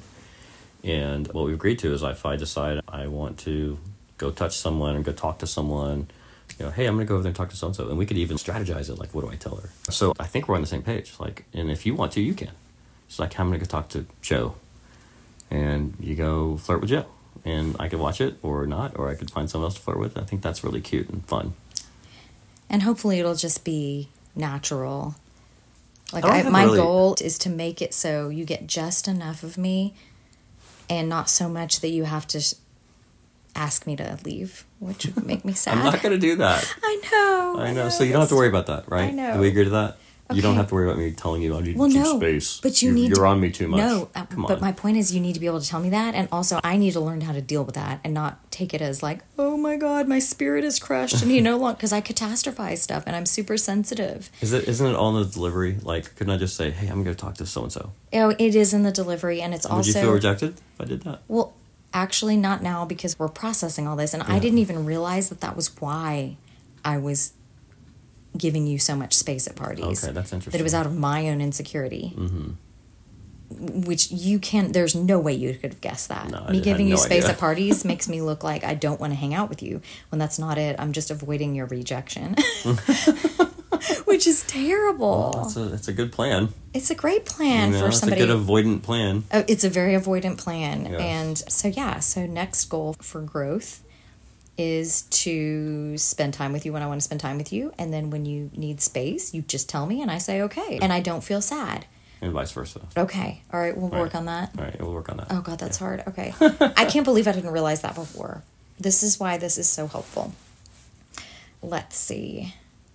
And what we've agreed to is if I decide I want to go touch someone and go talk to someone, hey, I'm going to go over there and talk to so-and-so. And we could even strategize it, like, what do I tell her? So I think we're on the same page. Like, and if you want to, you can. It's like, I'm going to go talk to Joe. And you go flirt with Joe. And I could watch it or not, or I could find someone else to flirt with. I think that's really cute and fun. And hopefully it'll just be natural. Like, my goal is to make it so you get just enough of me and not so much that you have to ask me to leave, which would make me sad. I'm not going to do that. I know. So you don't have to worry about that, right? I know. Do we agree to that? Okay. You don't have to worry about me telling you I need space. But you're on me too much. No, Come on. but my point is you need to be able to tell me that, and also I need to learn how to deal with that and not take it as like, oh my God, my spirit is crushed, and because I catastrophize stuff and I'm super sensitive. Isn't it all in the delivery? Like, couldn't I just say, hey, I'm going to talk to so-and-so? It is in the delivery, and it's also... Would you feel rejected if I did that? Well, actually not now, because we're processing all this, and I didn't even realize that was why I was giving you so much space at parties. Okay, that's interesting. That it was out of my own insecurity. Which there's no way you could have guessed that. No, me giving you space idea. at parties makes me look like I don't want to hang out with you, when that's not it. I'm just avoiding your rejection. Which is terrible. Well, it's a good plan. It's a great plan for somebody. It's a good avoidant plan. Oh, it's a very avoidant plan. Yes. And so next goal for growth is to spend time with you when I want to spend time with you. And then when you need space, you just tell me and I say, okay. And I don't feel sad. And vice versa. Okay. All right. We'll work on that. All right. We'll work on that. Oh, God, that's hard. Okay. I can't believe I didn't realize that before. This is why this is so helpful. Let's see.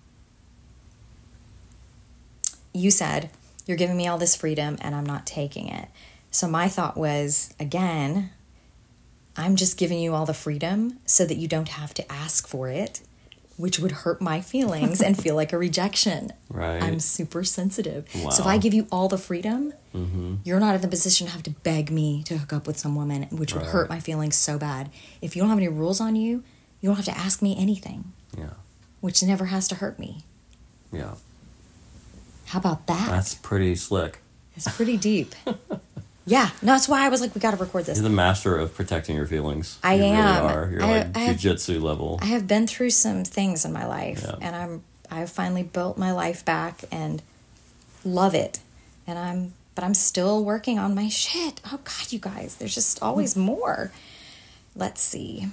You said, you're giving me all this freedom and I'm not taking it. So my thought was, again, I'm just giving you all the freedom so that you don't have to ask for it, which would hurt my feelings and feel like a rejection. Right. I'm super sensitive. Wow. So if I give you all the freedom, you're not in the position to have to beg me to hook up with some woman, which would hurt my feelings so bad. If you don't have any rules on you, you don't have to ask me anything. Yeah. Which never has to hurt me. Yeah. How about that? That's pretty slick. It's pretty deep. Yeah, no, that's why I was like, we got to record this. You're the master of protecting your feelings. I am. Really are. You're like jiu-jitsu level. I have been through some things in my life, Yeah. and I've finally built my life back and love it. But I'm still working on my shit. Oh God, you guys, there's just always more. Let's see.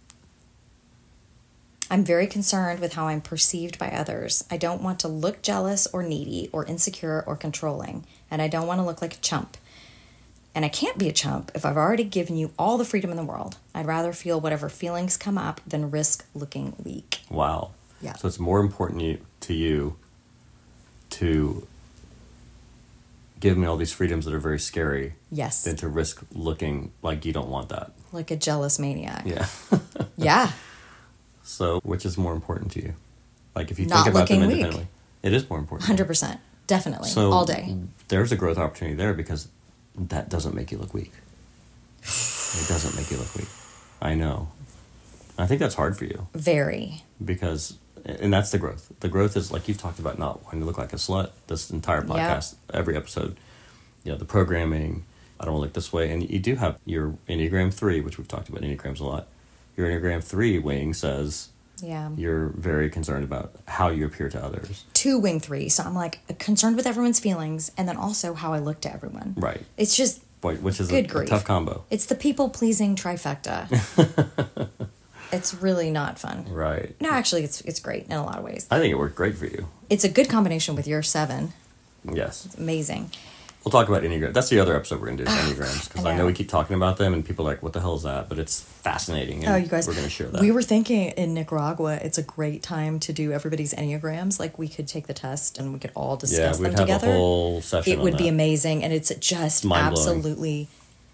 I'm very concerned with how I'm perceived by others. I don't want to look jealous or needy or insecure or controlling, and I don't want to look like a chump. And I can't be a chump if I've already given you all the freedom in the world. I'd rather feel whatever feelings come up than risk looking weak. Wow. Yeah. So it's more important to you to give me all these freedoms that are very scary Yes. than to risk looking like you don't want that. Like a jealous maniac. Yeah. Yeah. So which is more important to you? Like if you Not think about them looking weak. independently. It is more important. 100%. Definitely. So all day. There's a growth opportunity there because that doesn't make you look weak. It doesn't make you look weak. I know. I think that's hard for you Very. because, and that's the growth. The growth is like you've talked about not wanting to look like a slut this entire podcast, every episode. The programming, I don't want to look this way. And you do have your Enneagram 3, which we've talked about Enneagrams a lot. Your Enneagram 3 wing says Yeah. you're very concerned about how you appear to others. 2 wing 3. So I'm like concerned with everyone's feelings and then also how I look to everyone. Right. It's just Boy, which is Good a grief. tough combo. It's the people-pleasing trifecta. It's really not fun. Right. No, actually, it's great in a lot of ways. I think it worked great for you. It's a good combination with your 7. Yes. It's amazing. We'll talk about Enneagram. That's the other episode we're going to do, is Enneagrams. Because I know we keep talking about them, and people are like, what the hell is that? But it's fascinating, and you guys, we're going to share that. We were thinking in Nicaragua, it's a great time to do everybody's Enneagrams. Like, we could take the test, and we could all discuss them together. Yeah, we'd have a whole session It would be amazing, and it's just absolutely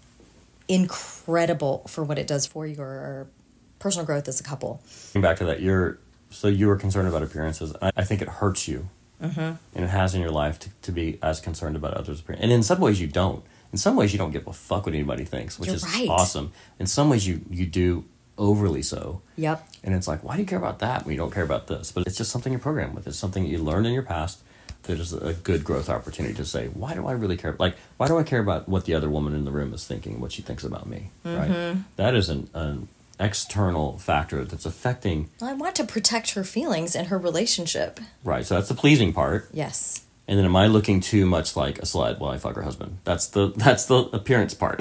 incredible for what it does for your personal growth as a couple. Getting back to that, you were concerned about appearances. I think it hurts you. Mm-hmm. And it has in your life to be as concerned about others' appearance. And in some ways you don't. In some ways you don't give a fuck what anybody thinks, which is awesome. In some ways you do overly so. Yep. And it's like, why do you care about that when you don't care about this? But it's just something you're programmed with. It's something that you learned in your past that is a good growth opportunity to say, why do I really care? Like, why do I care about what the other woman in the room is thinking, what she thinks about me? Mm-hmm. Right? That is an external factor that's affecting. I want to protect her feelings and her relationship. Right, so that's the pleasing part. Yes. And then am I looking too much like a slut while I fuck her husband? That's the appearance part.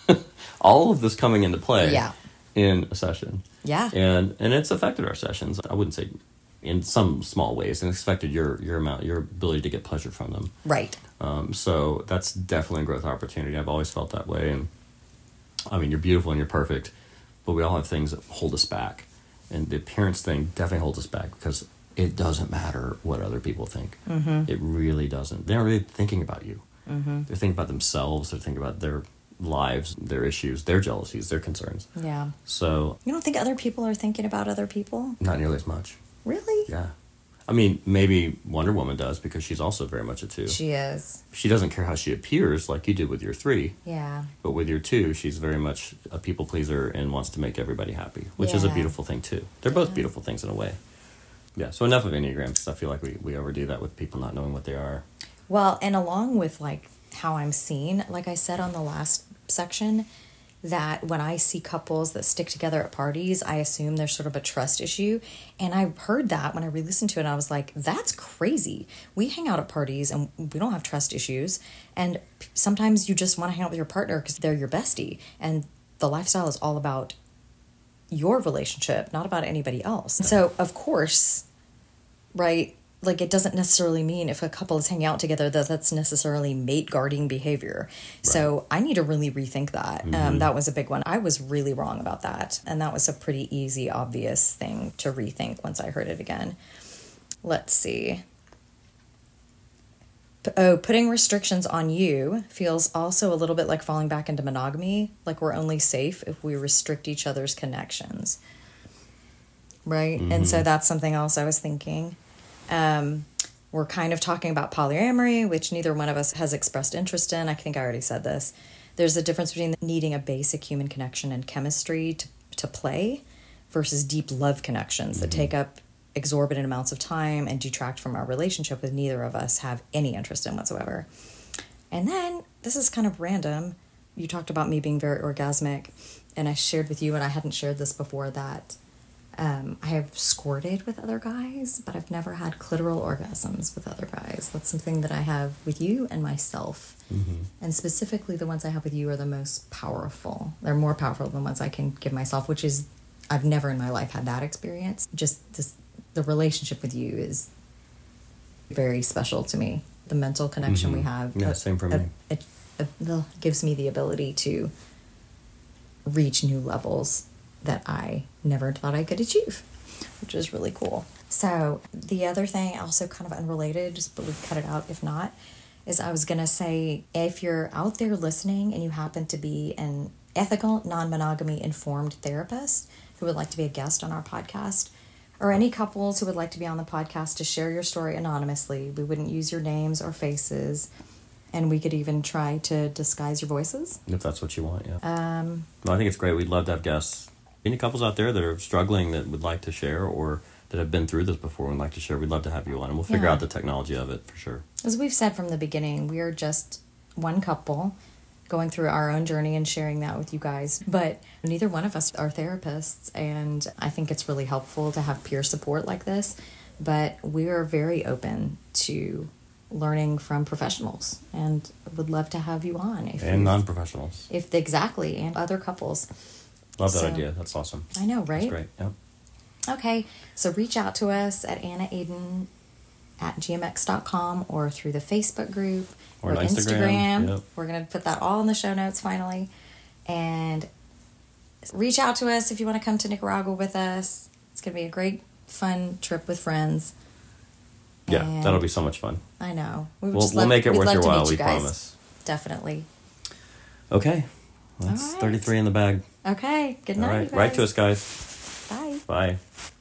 All of this coming into play in a session. Yeah. And it's affected our sessions. I wouldn't say in some small ways, and it's affected your ability to get pleasure from them. Right. So that's definitely a growth opportunity. I've always felt that way. And I mean, you're beautiful and you're perfect. But we all have things that hold us back. And the appearance thing definitely holds us back because it doesn't matter what other people think. Mm-hmm. It really doesn't. They're not really thinking about you. Mm-hmm. They're thinking about themselves. They're thinking about their lives, their issues, their jealousies, their concerns. Yeah. So... You don't think other people are thinking about other people? Not nearly as much. Really? Yeah. I mean, maybe Wonder Woman does because she's also very much a 2. She is. She doesn't care how she appears like you did with your 3. Yeah. But with your 2, she's very much a people pleaser and wants to make everybody happy, which is a beautiful thing too. They're both beautiful things in a way. Yeah, so enough of Enneagrams because I feel like we overdo that with people not knowing what they are. Well, and along with like how I'm seen, like I said on the last section, that when I see couples that stick together at parties, I assume there's sort of a trust issue. And I heard that when I re-listened to it, and I was like, that's crazy. We hang out at parties and we don't have trust issues. And sometimes you just want to hang out with your partner because they're your bestie. And the lifestyle is all about your relationship, not about anybody else. So, of course, right, like it doesn't necessarily mean if a couple is hanging out together that that's necessarily mate guarding behavior. Right. So I need to really rethink that. Mm-hmm. That was a big one. I was really wrong about that. And that was a pretty easy, obvious thing to rethink once I heard it again. Let's see. Putting restrictions on you feels also a little bit like falling back into monogamy. Like we're only safe if we restrict each other's connections. Right? Mm-hmm. And so that's something else I was thinking. We're kind of talking about polyamory, which neither one of us has expressed interest in. I think I already said this. There's a difference between needing a basic human connection and chemistry to play versus deep love connections that take up exorbitant amounts of time and detract from our relationship with neither of us have any interest in whatsoever. And then, this is kind of random. You talked about me being very orgasmic, and I shared with you, and I hadn't shared this before, that I have squirted with other guys, but I've never had clitoral orgasms with other guys. That's something that I have with you and myself. Mm-hmm. And specifically, the ones I have with you are the most powerful. They're more powerful than the ones I can give myself, which is, I've never in my life had that experience. Just this, the relationship with you is very special to me. The mental connection we have. Yeah, same for me. It gives me the ability to reach new levels that I never thought I could achieve, which is really cool. So the other thing, also kind of unrelated, but we cut it out if not, is I was going to say, if you're out there listening and you happen to be an ethical, non-monogamy informed therapist who would like to be a guest on our podcast, or any couples who would like to be on the podcast to share your story anonymously, we wouldn't use your names or faces, and we could even try to disguise your voices. If that's what you want, yeah. No, I think it's great. We'd love to have guests. Any couples out there that are struggling that would like to share or that have been through this before and would like to share, we'd love to have you on, and we'll figure out the technology of it for sure. As we've said from the beginning, we are just one couple going through our own journey and sharing that with you guys. But neither one of us are therapists, and I think it's really helpful to have peer support like this. But we are very open to learning from professionals and would love to have you on. And non-professionals. Exactly, and other couples. Love that So- idea. That's awesome. I know, right? That's great. Yep. Okay, so reach out to us at AnnaAiden@gmx.com or through the Facebook group Or Instagram. Yep. We're going to put that all in the show notes finally. And reach out to us if you want to come to Nicaragua with us. It's going to be a great, fun trip with friends. Yeah, And that'll be so much fun. I know. We'll make it we'd worth love your to meet while, you we guys. promise. Definitely. Okay. That's All right. 33 in the bag. Okay, good night. All right. you Write to guys. us, guys. Bye. Bye.